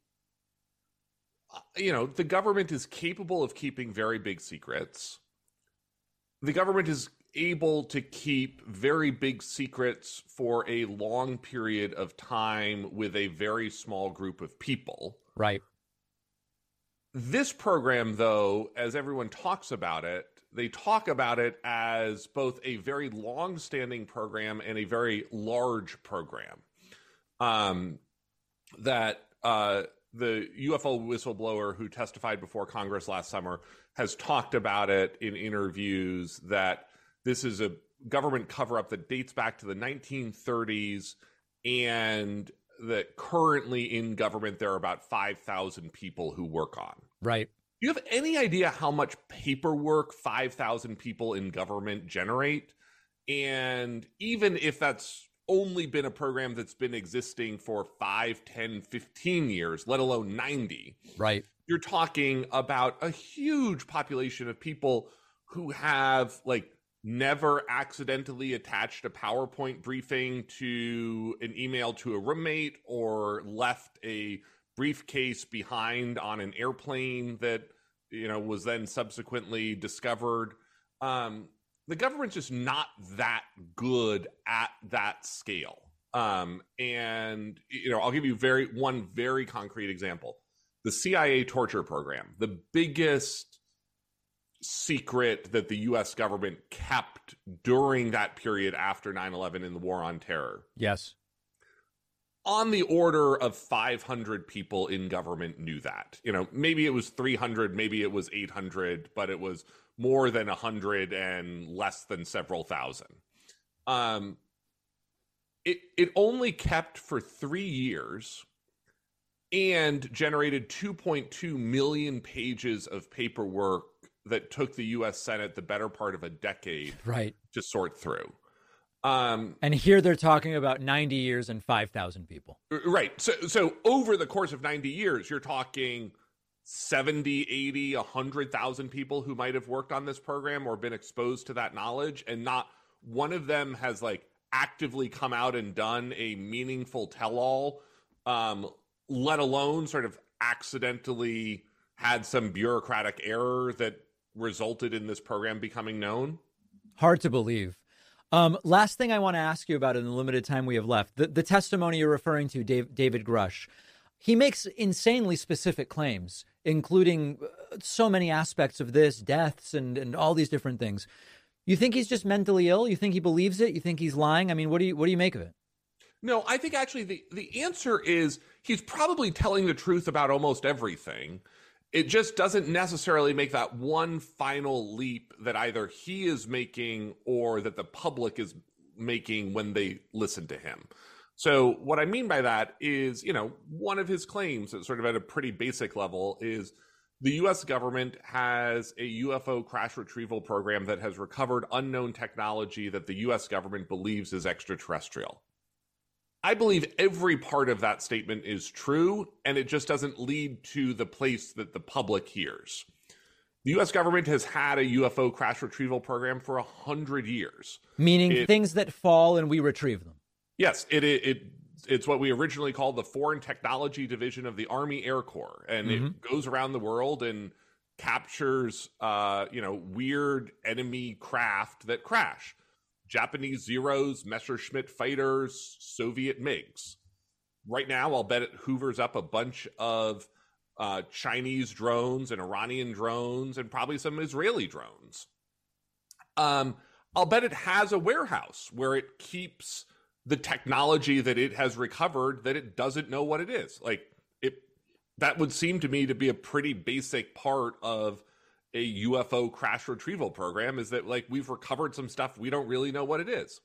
you know, the government is capable of keeping very big secrets. The government is able to keep very big secrets for a long period of time with a very small group of people. Right. This program, though, as everyone talks about it, they talk about it as both a very long-standing program and a very large program. Um, that uh, the U F O whistleblower who testified before Congress last summer has talked about it in interviews, that this is a government cover-up that dates back to the nineteen thirties, and that currently in government there are about five thousand people who work on. Right. Do you have any idea how much paperwork five thousand people in government generate? And even if that's only been a program that's been existing for five, ten, fifteen years, let alone ninety. Right. You're talking about a huge population of people who have like never accidentally attached a PowerPoint briefing to an email to a roommate or left a briefcase behind on an airplane that, you know, was then subsequently discovered. Um, the government's just not that good at that scale. Um, and, you know, I'll give you very one very concrete example. The C I A torture program, the biggest secret that the U S government kept during that period after nine eleven in the war on terror. Yes. On the order of five hundred people in government knew that. You know, maybe it was three hundred, maybe it was eight hundred, but it was more than one hundred and less than several thousand. Um, it it only kept for three years and generated two point two million pages of paperwork that took the U S Senate the better part of a decade right. to sort through. Um, and here they're talking about ninety years and five thousand people. Right. So, so over the course of ninety years, you're talking seventy, eighty, one hundred thousand people who might have worked on this program or been exposed to that knowledge. And not one of them has like actively come out and done a meaningful tell-all um, let alone sort of accidentally had some bureaucratic error that resulted in this program becoming known? Hard to believe. Um, last thing I want to ask you about in the limited time we have left, the, the testimony you're referring to, Dave, David Grush, he makes insanely specific claims, including so many aspects of this, deaths and, and all these different things. You think he's just mentally ill? You think he believes it? You think he's lying? I mean, what do you what do you make of it? No, I think actually the, the answer is he's probably telling the truth about almost everything. It just doesn't necessarily make that one final leap that either he is making or that the public is making when they listen to him. So what I mean by that is, you know, one of his claims, sort of at a pretty basic level, is the U S government has a U F O crash retrieval program that has recovered unknown technology that the U S government believes is extraterrestrial. I believe every part of that statement is true, and it just doesn't lead to the place that the public hears. The U S government has had a U F O crash retrieval program for a hundred years. Meaning it, things that fall and we retrieve them. Yes, it, it it it's what we originally called the Foreign Technology Division of the Army Air Corps, and mm-hmm. it goes around the world and captures, uh, you know, weird enemy craft that crash. Japanese Zeros, Messerschmitt fighters, Soviet MiGs. Right now, I'll bet it hoovers up a bunch of uh, Chinese drones and Iranian drones and probably some Israeli drones. Um, I'll bet it has a warehouse where it keeps the technology that it has recovered that it doesn't know what it is. Like it, that would seem to me to be a pretty basic part of a U F O crash retrieval program, is that like we've recovered some stuff we don't really know what it is.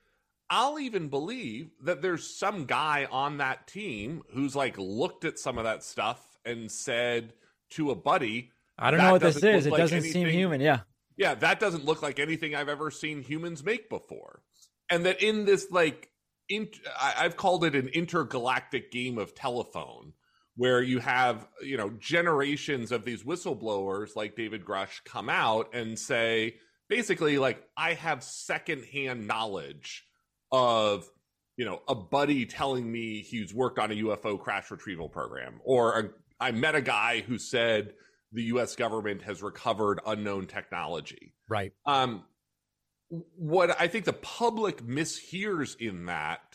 I'll even believe that there's some guy on that team who's like looked at some of that stuff and said to a buddy, I don't know what this is. It doesn't seem human. Yeah. Yeah. That doesn't look like anything I've ever seen humans make before. And that in this, like, in, I've called it an intergalactic game of telephone, where you have, you know, generations of these whistleblowers like David Grush come out and say, basically, like, I have secondhand knowledge of, you know, a buddy telling me he's worked on a U F O crash retrieval program, or a, I met a guy who said the U S government has recovered unknown technology. Right. Um, what I think the public mishears in that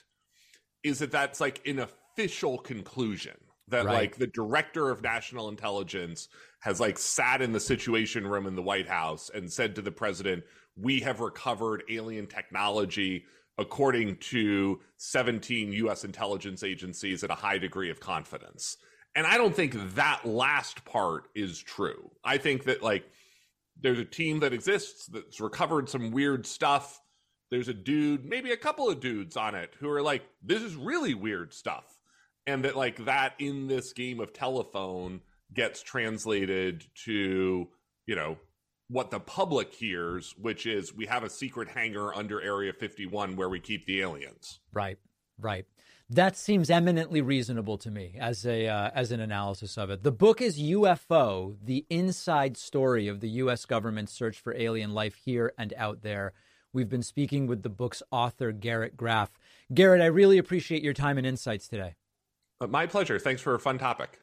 is that that's like an official conclusion. That right. like the director of national intelligence has like sat in the Situation Room in the White House and said to the president, we have recovered alien technology according to seventeen U S intelligence agencies at a high degree of confidence. And I don't think that last part is true. I think that like there's a team that exists that's recovered some weird stuff. There's a dude, maybe a couple of dudes on it who are like, this is really weird stuff. And that like that in this game of telephone gets translated to, you know, what the public hears, which is we have a secret hangar under Area fifty-one where we keep the aliens. Right, right. That seems eminently reasonable to me as a uh, as an analysis of it. The book is U F O, the inside story of the U S government's search for alien life here and out there. We've been speaking with the book's author, Garrett Graff. Garrett, I really appreciate your time and insights today. My pleasure. Thanks for a fun topic.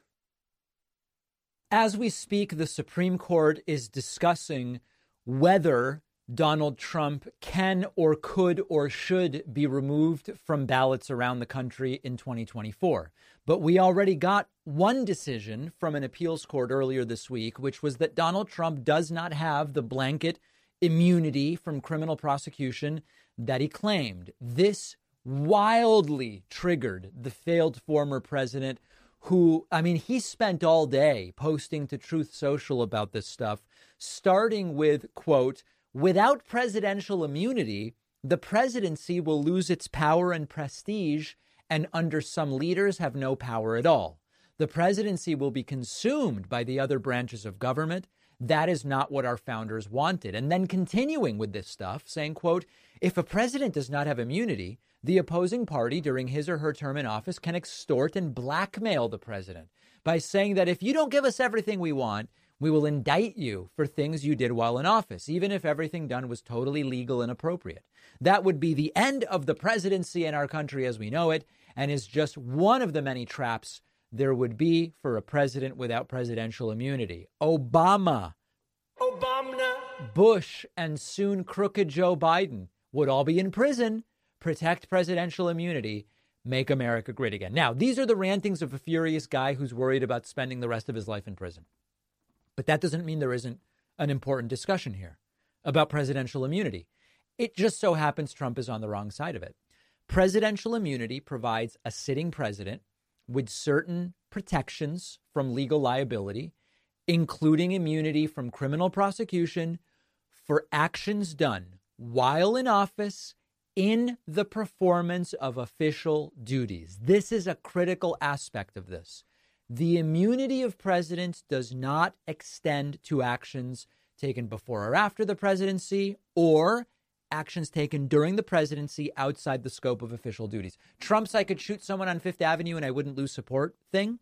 As we speak, the Supreme Court is discussing whether Donald Trump can or could or should be removed from ballots around the country in twenty twenty-four. But we already got one decision from an appeals court earlier this week, which was that Donald Trump does not have the blanket immunity from criminal prosecution that he claimed. This wildly triggered the failed former president who, I mean, he spent all day posting to Truth Social about this stuff, starting with, quote, without presidential immunity, the presidency will lose its power and prestige, and under some leaders have no power at all. The presidency will be consumed by the other branches of government. That is not what our founders wanted. And then continuing with this stuff, saying, quote, if a president does not have immunity, the opposing party during his or her term in office can extort and blackmail the president by saying that if you don't give us everything we want, We will indict you for things you did while in office, even if everything done was totally legal and appropriate. That would be the end of the presidency in our country as we know it, and is just one of the many traps there would be for a president without presidential immunity. Obama, Obama, Bush, and soon crooked Joe Biden would all be in prison. Protect presidential immunity. Make America great again. Now, these are the rantings of a furious guy who's worried about spending the rest of his life in prison. But that doesn't mean there isn't an important discussion here about presidential immunity. It just so happens Trump is on the wrong side of it. Presidential immunity provides a sitting president with certain protections from legal liability, including immunity from criminal prosecution for actions done while in office in the performance of official duties. This is a critical aspect of this. The immunity of presidents does not extend to actions taken before or after the presidency or actions taken during the presidency outside the scope of official duties. Trump's I could shoot someone on Fifth Avenue and I wouldn't lose support thing.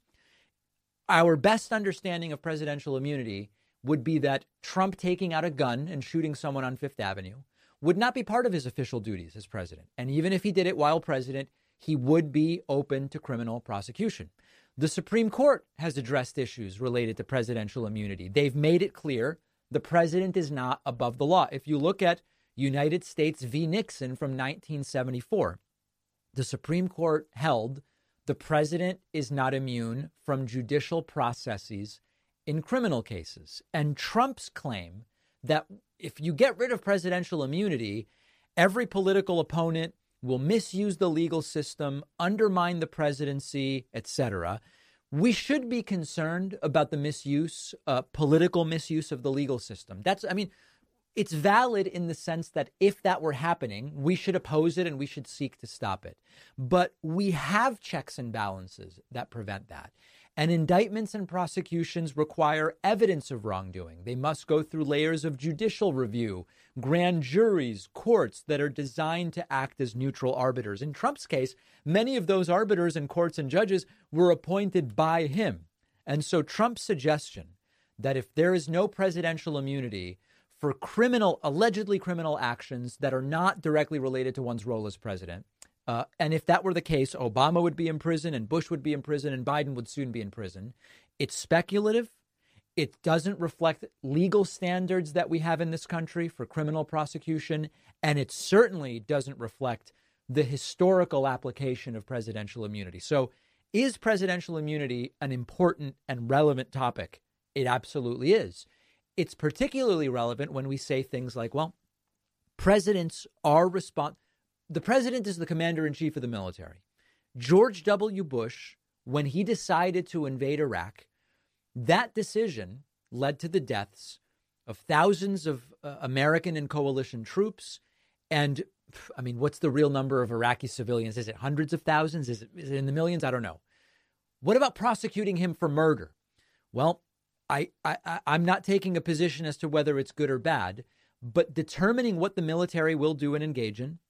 Our best understanding of presidential immunity would be that Trump taking out a gun and shooting someone on Fifth Avenue would not be part of his official duties as president. And even if he did it while president, he would be open to criminal prosecution. The Supreme Court has addressed issues related to presidential immunity. They've made it clear the president is not above the law. If you look at United States v. Nixon from nineteen seventy-four, the Supreme Court held the president is not immune from judicial processes in criminal cases. And Trump's claim that if you get rid of presidential immunity, every political opponent will misuse the legal system, undermine the presidency, et cetera. We should be concerned about the misuse, uh, political misuse of the legal system. That's, I mean, it's valid in the sense that if that were happening, we should oppose it and we should seek to stop it. But we have checks and balances that prevent that. And indictments and prosecutions require evidence of wrongdoing. They must go through layers of judicial review, grand juries, courts that are designed to act as neutral arbiters. In Trump's case, many of those arbiters and courts and judges were appointed by him. And so Trump's suggestion that if there is no presidential immunity for criminal, allegedly criminal actions that are not directly related to one's role as president, Uh, and if that were the case, Obama would be in prison and Bush would be in prison and Biden would soon be in prison. It's speculative. It doesn't reflect legal standards that we have in this country for criminal prosecution. And it certainly doesn't reflect the historical application of presidential immunity. So is presidential immunity an important and relevant topic? It absolutely is. It's particularly relevant when we say things like, well, presidents are responsible. The president is the commander in chief of the military. George W. Bush, when he decided to invade Iraq, that decision led to the deaths of thousands of uh, American and coalition troops. And I mean, what's the real number of Iraqi civilians? Is it hundreds of thousands? Is it, is it in the millions? I don't know. What about prosecuting him for murder? Well, I, I, I'm not taking a position as to whether it's good or bad, but determining what the military will do and engage in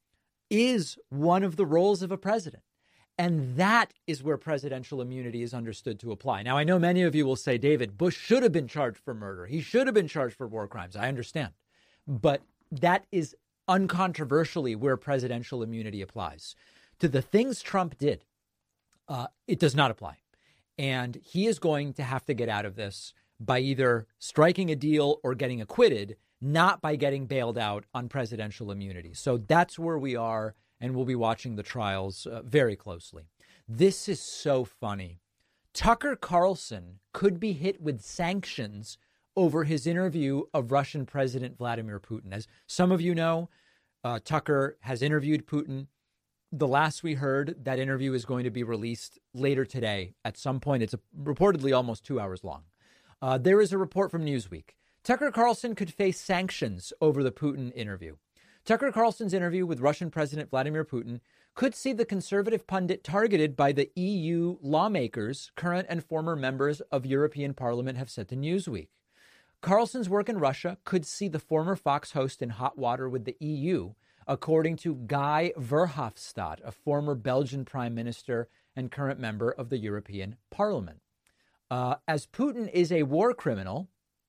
is one of the roles of a president. And that is where presidential immunity is understood to apply. Now, I know many of you will say, David, Bush should have been charged for murder. He should have been charged for war crimes. I understand. But that is uncontroversially where presidential immunity applies. To the things Trump did, uh, it does not apply. And he is going to have to get out of this by either striking a deal or getting acquitted, not by getting bailed out on presidential immunity. So that's where we are, and we'll be watching the trials uh, very closely. This is so funny. Tucker Carlson could be hit with sanctions over his interview of Russian President Vladimir Putin. As some of you know, uh, Tucker has interviewed Putin. The last we heard, that interview is going to be released later today at some point. It's a, reportedly almost two hours long. Uh, there is a report from Newsweek. Tucker Carlson could face sanctions over the Putin interview. Tucker Carlson's interview with Russian President Vladimir Putin could see the conservative pundit targeted by the E U lawmakers current and former members of European Parliament have said to Newsweek. Carlson's work in Russia could see the former Fox host in hot water with the E U, according to Guy Verhofstadt, a former Belgian prime minister and current member of the European Parliament. Uh, as Putin is a war criminal,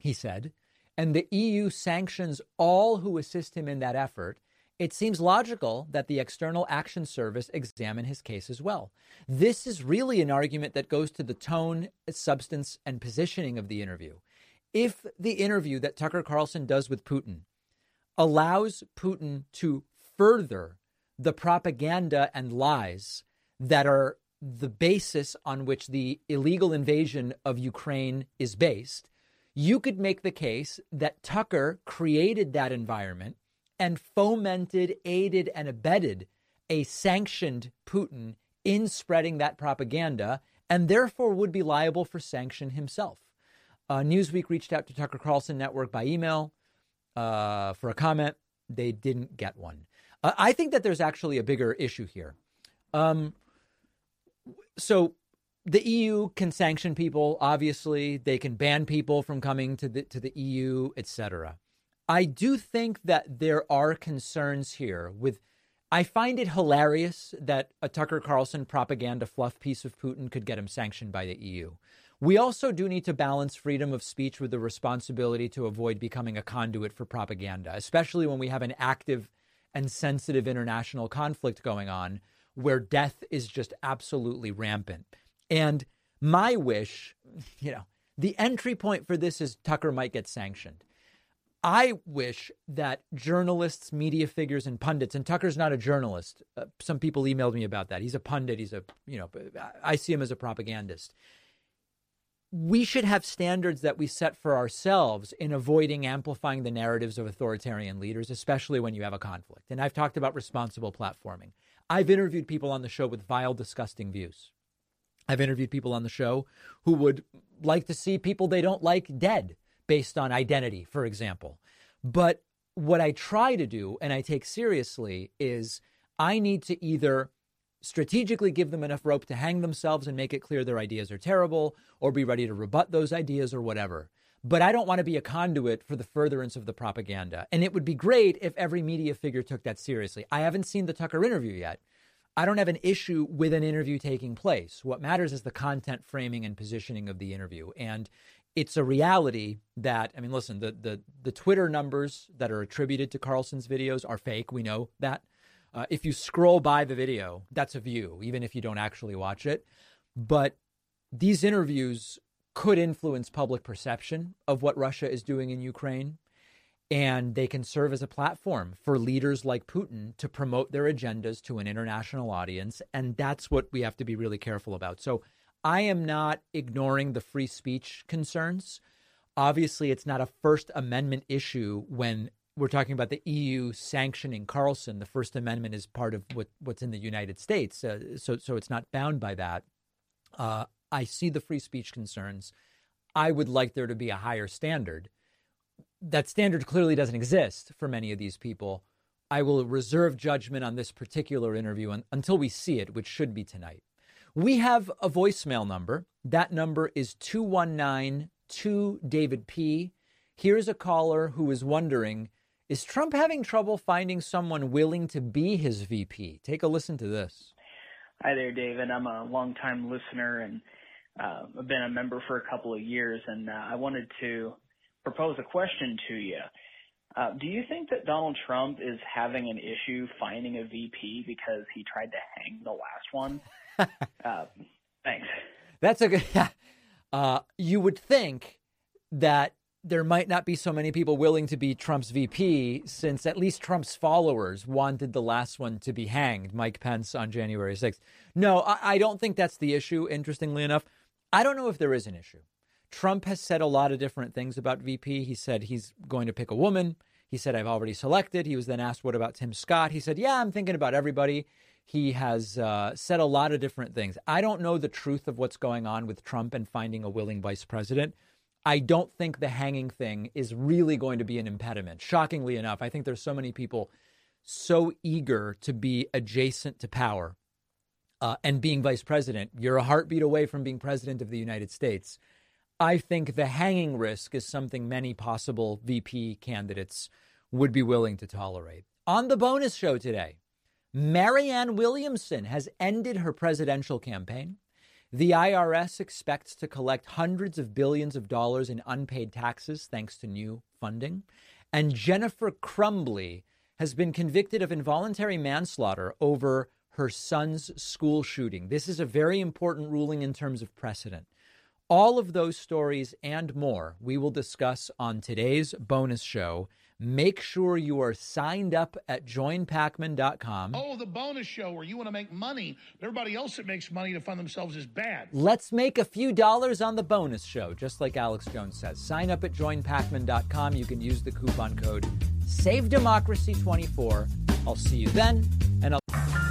he said, and the E U sanctions all who assist him in that effort, it seems logical that the External Action Service examine his case as well. This is really an argument that goes to the tone, substance, and positioning of the interview. If the interview that Tucker Carlson does with Putin allows Putin to further the propaganda and lies that are the basis on which the illegal invasion of Ukraine is based, you could make the case that Tucker created that environment and fomented, aided, and abetted a sanctioned Putin in spreading that propaganda, and therefore would be liable for sanction himself. Uh, Newsweek reached out to Tucker Carlson Network by email uh, for a comment. They didn't get one. Uh, I think that there's actually a bigger issue here. Um, so the E U can sanction people. Obviously, they can ban people from coming to the to the E U, et cetera. I do think that there are concerns here with, I find it hilarious that a Tucker Carlson propaganda fluff piece of Putin could get him sanctioned by the E U. We also do need to balance freedom of speech with the responsibility to avoid becoming a conduit for propaganda, especially when we have an active and sensitive international conflict going on where death is just absolutely rampant. And my wish, you know, the entry point for this is Tucker might get sanctioned. I wish that journalists, media figures, and pundits, and Tucker's not a journalist. Uh, some people emailed me about that. He's a pundit. He's a, you know, I see him as a propagandist. We should have standards that we set for ourselves in avoiding amplifying the narratives of authoritarian leaders, especially when you have a conflict. And I've talked about responsible platforming. I've interviewed people on the show with vile, disgusting views. I've interviewed people on the show who would like to see people they don't like dead based on identity, for example. But what I try to do, and I take seriously, is I need to either strategically give them enough rope to hang themselves and make it clear their ideas are terrible, or be ready to rebut those ideas or whatever. But I don't want to be a conduit for the furtherance of the propaganda. And it would be great if every media figure took that seriously. I haven't seen the Tucker interview yet. I don't have an issue with an interview taking place. What matters is the content framing and positioning of the interview. And it's a reality that, I mean, listen, the the the Twitter numbers that are attributed to Carlson's videos are fake. We know that. Uh, if you scroll by the video, that's a view, even if you don't actually watch it. But these interviews could influence public perception of what Russia is doing in Ukraine. And they can serve as a platform for leaders like Putin to promote their agendas to an international audience. And that's what we have to be really careful about. So I am not ignoring the free speech concerns. Obviously, it's not a First Amendment issue when we're talking about the E U sanctioning Carlson. The First Amendment is part of what, what's in the United States. Uh, so, so it's not bound by that. Uh, I see the free speech concerns. I would like there to be a higher standard. That standard clearly doesn't exist for many of these people. I will reserve judgment on this particular interview un- until we see it, which should be tonight. We have a voicemail number. That number is two one nine two David P. Here's a caller who is wondering, is Trump having trouble finding someone willing to be his V P? Take a listen to this. Hi there, David. I'm a longtime listener, and uh, I've been a member for a couple of years, and uh, I wanted to propose a question to you. Uh, do you think that Donald Trump is having an issue finding a V P because he tried to hang the last one? uh, thanks. That's a good. uh, you would think that there might not be so many people willing to be Trump's V P, since at least Trump's followers wanted the last one to be hanged, Mike Pence on January sixth. No, I, I don't think that's the issue, interestingly enough. I don't know if there is an issue. Trump has said a lot of different things about V P. He said he's going to pick a woman. He said, I've already selected. He was then asked, what about Tim Scott? He said, yeah, I'm thinking about everybody. He has uh, said a lot of different things. I don't know the truth of what's going on with Trump and finding a willing vice president. I don't think the hanging thing is really going to be an impediment. Shockingly enough, I think there's so many people so eager to be adjacent to power uh, and being vice president. You're a heartbeat away from being president of the United States. I think the hanging risk is something many possible V P candidates would be willing to tolerate. On the bonus show today, Marianne Williamson has ended her presidential campaign. The I R S expects to collect hundreds of billions of dollars in unpaid taxes thanks to new funding. And Jennifer Crumbley has been convicted of involuntary manslaughter over her son's school shooting. This is a very important ruling in terms of precedent. All of those stories and more we will discuss on today's bonus show. Make sure you are signed up at join pacman dot com. Oh, the bonus show where you want to make money, but everybody else that makes money to fund themselves is bad. Let's make a few dollars on the bonus show, just like Alex Jones says. Sign up at join pacman dot com. You can use the coupon code save democracy twenty-four. I'll see you then, and I'll...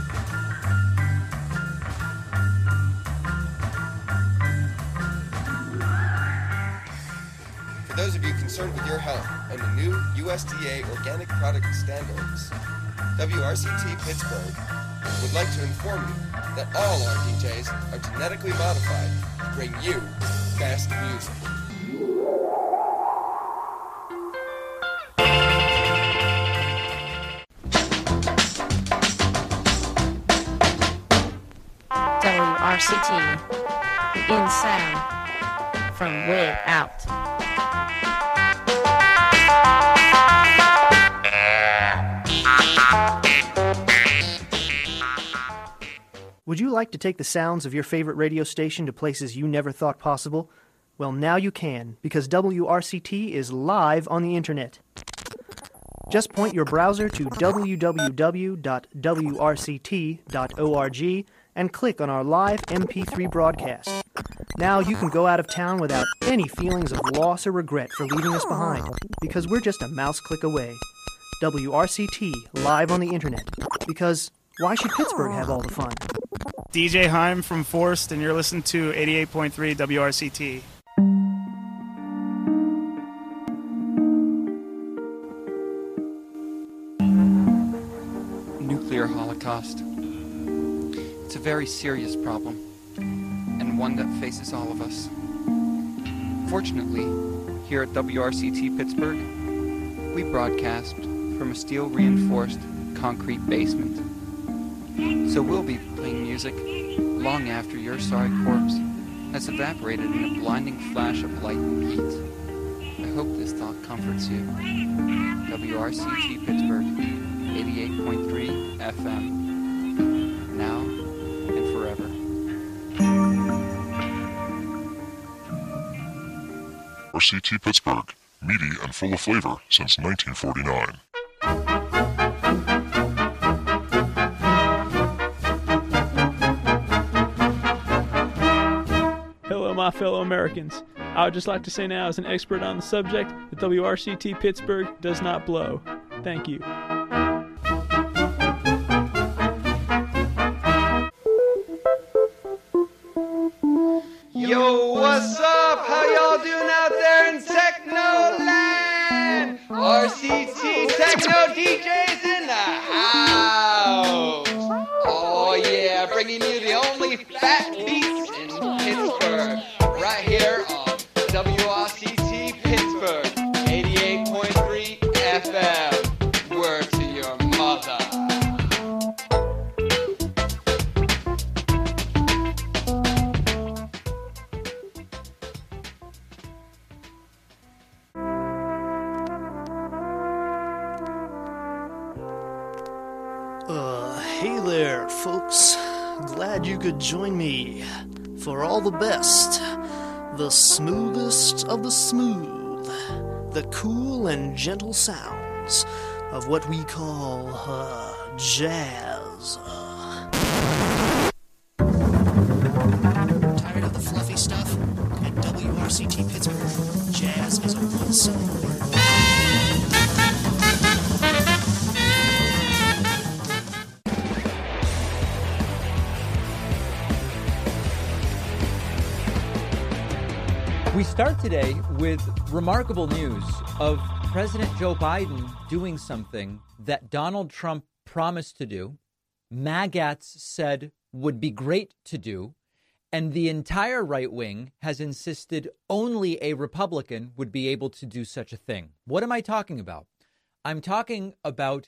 For those of you concerned with your health and the new U S D A organic product standards, W R C T Pittsburgh would like to inform you that all our D Js are genetically modified to bring you best music. W R C T, in sound, from way out. Would you like to take the sounds of your favorite radio station to places you never thought possible? Well, now you can, because W R C T is live on the internet. Just point your browser to w w w dot w r c t dot org and click on our live M P three broadcast. Now you can go out of town without any feelings of loss or regret for leaving us behind, because we're just a mouse click away. W R C T, live on the internet. Because why should Pittsburgh have all the fun? D J Heim from Forst, and you're listening to eighty-eight point three W R C T. Nuclear holocaust. It's a very serious problem, and one that faces all of us. Fortunately, here at W R C T Pittsburgh, we broadcast from a steel-reinforced concrete basement. So we'll be playing music long after your sorry corpse has evaporated in a blinding flash of light and heat. I hope this thought comforts you. W R C T Pittsburgh, eighty-eight point three F M. Now and forever. W R C T Pittsburgh, meaty and full of flavor since nineteen forty-nine. Hello, my fellow Americans. I would just like to say now, as an expert on the subject, that W R C T Pittsburgh does not blow. Thank you. Yo, what's up? How y'all doing out there in Technoland? R C T Techno D Js in the house. Oh yeah, bringing you the only fat beats in Pittsburgh. Right here on W R C T Pittsburgh, eighty-eight point three F M. Word to your mother. Uh, hey there, folks. Glad you could join me for all the best, the smoothest of the smooth, the cool and gentle sounds of what we call, uh, jazz. Uh. Tired of the fluffy stuff? At W R C T Pittsburgh, jazz is a one-syllable word. We start today with remarkable news of President Joe Biden doing something that Donald Trump promised to do, MAGATs said would be great to do, and the entire right wing has insisted only a Republican would be able to do such a thing. What am I talking about? I'm talking about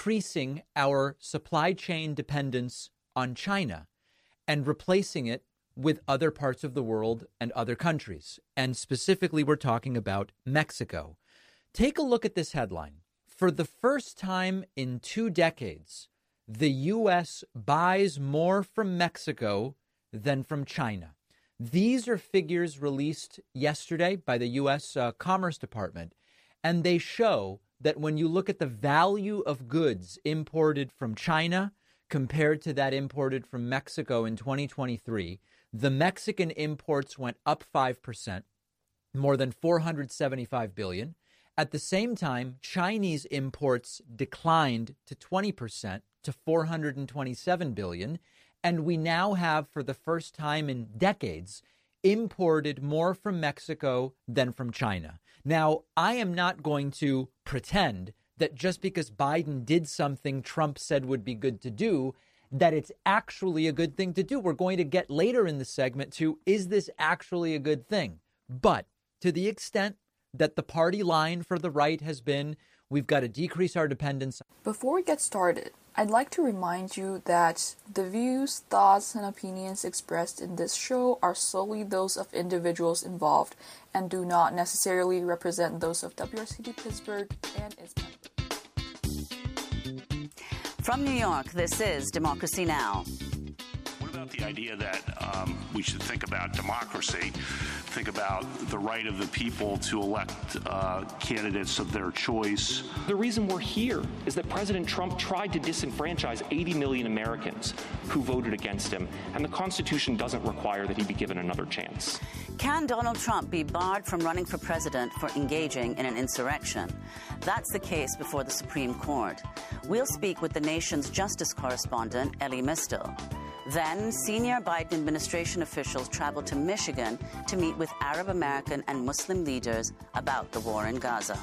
decreasing our supply chain dependence on China and replacing it with other parts of the world and other countries. And specifically, we're talking about Mexico. Take a look at this headline. For the first time in two decades, the U S buys more from Mexico than from China. These are figures released yesterday by the U S Uh, Commerce Department, and they show that when you look at the value of goods imported from China compared to that imported from Mexico in twenty twenty-three, the Mexican imports went up five percent, more than four hundred seventy-five billion dollars. At the same time, Chinese imports declined to twenty percent to four hundred twenty-seven billion dollars. And we now have, for the first time in decades, imported more from Mexico than from China. Now, I am not going to pretend that just because Biden did something Trump said would be good to do, that it's actually a good thing to do. We're going to get later in the segment to, is this actually a good thing? But to the extent that the party line for the right has been, we've got to decrease our dependence. Before we get started, I'd like to remind you that the views, thoughts, and opinions expressed in this show are solely those of individuals involved and do not necessarily represent those of W R C T Pittsburgh and its members. From New York, this is Democracy Now! What about the idea that um, we should think about democracy, think about the right of the people to elect uh, candidates of their choice? The reason we're here is that President Trump tried to disenfranchise eighty million Americans who voted against him, and the Constitution doesn't require that he be given another chance. Can Donald Trump be barred from running for president for engaging in an insurrection? That's the case before the Supreme Court. We'll speak with the nation's justice correspondent, Elie Mystal. Then, senior Biden administration officials traveled to Michigan to meet with Arab American and Muslim leaders about the war in Gaza.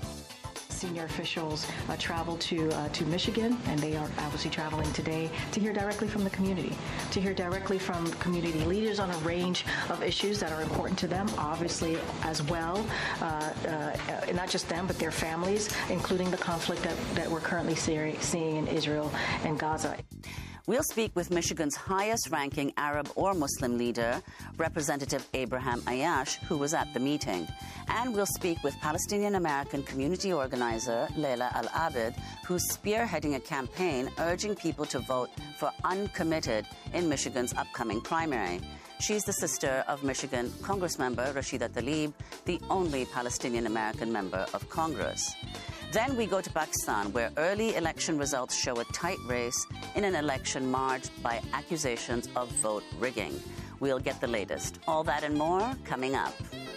Senior officials uh, traveled to uh, to Michigan, and they are obviously traveling today to hear directly from the community, to hear directly from community leaders on a range of issues that are important to them, obviously as well, uh, uh, not just them, but their families, including the conflict that, that we're currently see- seeing in Israel and Gaza. We'll speak with Michigan's highest-ranking Arab or Muslim leader, Representative Abraham Ayash, who was at the meeting. And we'll speak with Palestinian-American community organizer Leila Al-Abid, who's spearheading a campaign urging people to vote for uncommitted in Michigan's upcoming primary. She's the sister of Michigan Congressmember Rashida Tlaib, the only Palestinian-American member of Congress. Then we go to Pakistan, where early election results show a tight race in an election marred by accusations of vote rigging. We'll get the latest. All that and more coming up.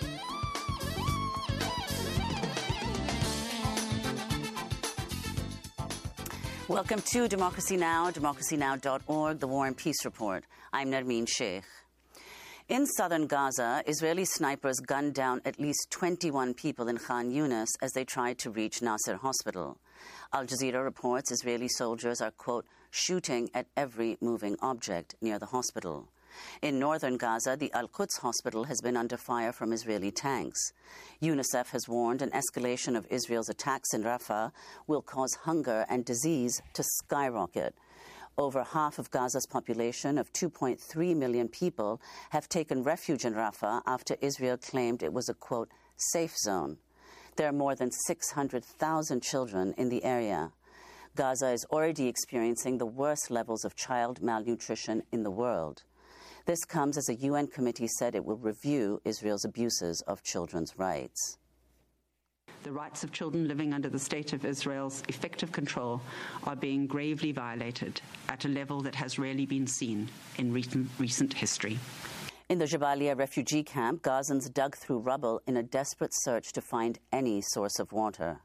Welcome to Democracy Now!, democracy now dot org, the War and Peace Report. I'm Nermeen Sheikh. In southern Gaza, Israeli snipers gunned down at least twenty-one people in Khan Yunis as they tried to reach Nasser Hospital. Al Jazeera reports Israeli soldiers are, quote, shooting at every moving object near the hospital. In northern Gaza, the Al-Quds hospital has been under fire from Israeli tanks. UNICEF has warned an escalation of Israel's attacks in Rafah will cause hunger and disease to skyrocket. Over half of Gaza's population of two point three million people have taken refuge in Rafah after Israel claimed it was a, quote, safe zone. There are more than six hundred thousand children in the area. Gaza is already experiencing the worst levels of child malnutrition in the world. This comes as a U N committee said it will review Israel's abuses of children's rights. The rights of children living under the State of Israel's effective control are being gravely violated at a level that has rarely been seen in recent, recent history. In the Jabalia refugee camp, Gazans dug through rubble in a desperate search to find any source of water.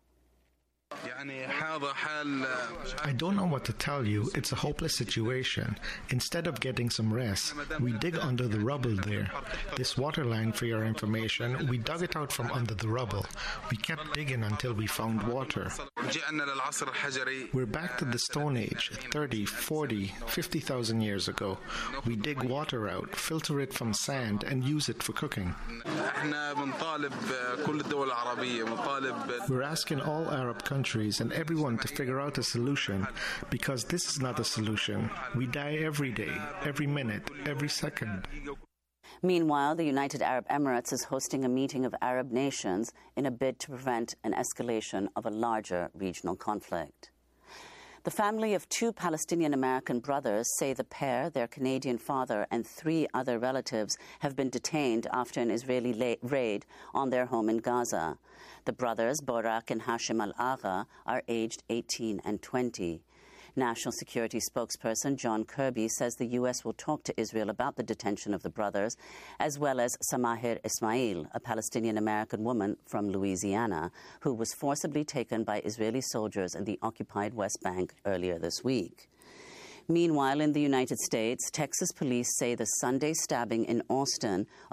I don't know what to tell you. It's a hopeless situation. Instead of getting some rest, we dig under the rubble there. This water line, for your information, we dug it out from under the rubble. We kept digging until we found water. We're back to the Stone Age, thirty, forty, fifty thousand years ago. We dig water out, filter it from sand, and use it for cooking. We're asking all Arab countries countries and everyone to figure out a solution, because this is not a solution. We die every day, every minute, every second. Meanwhile, the United Arab Emirates is hosting a meeting of Arab nations in a bid to prevent an escalation of a larger regional conflict. The family of two Palestinian-American brothers say the pair, their Canadian father, and three other relatives have been detained after an Israeli la- raid on their home in Gaza. The brothers, Borak and Hashim al-Agha, are aged eighteen and twenty. National Security spokesperson John Kirby says the U S will talk to Israel about the detention of the brothers, as well as Samahir Ismail, a Palestinian-American woman from Louisiana, who was forcibly taken by Israeli soldiers in the occupied West Bank earlier this week. Meanwhile, in the United States, Texas police say the Sunday stabbing in Austin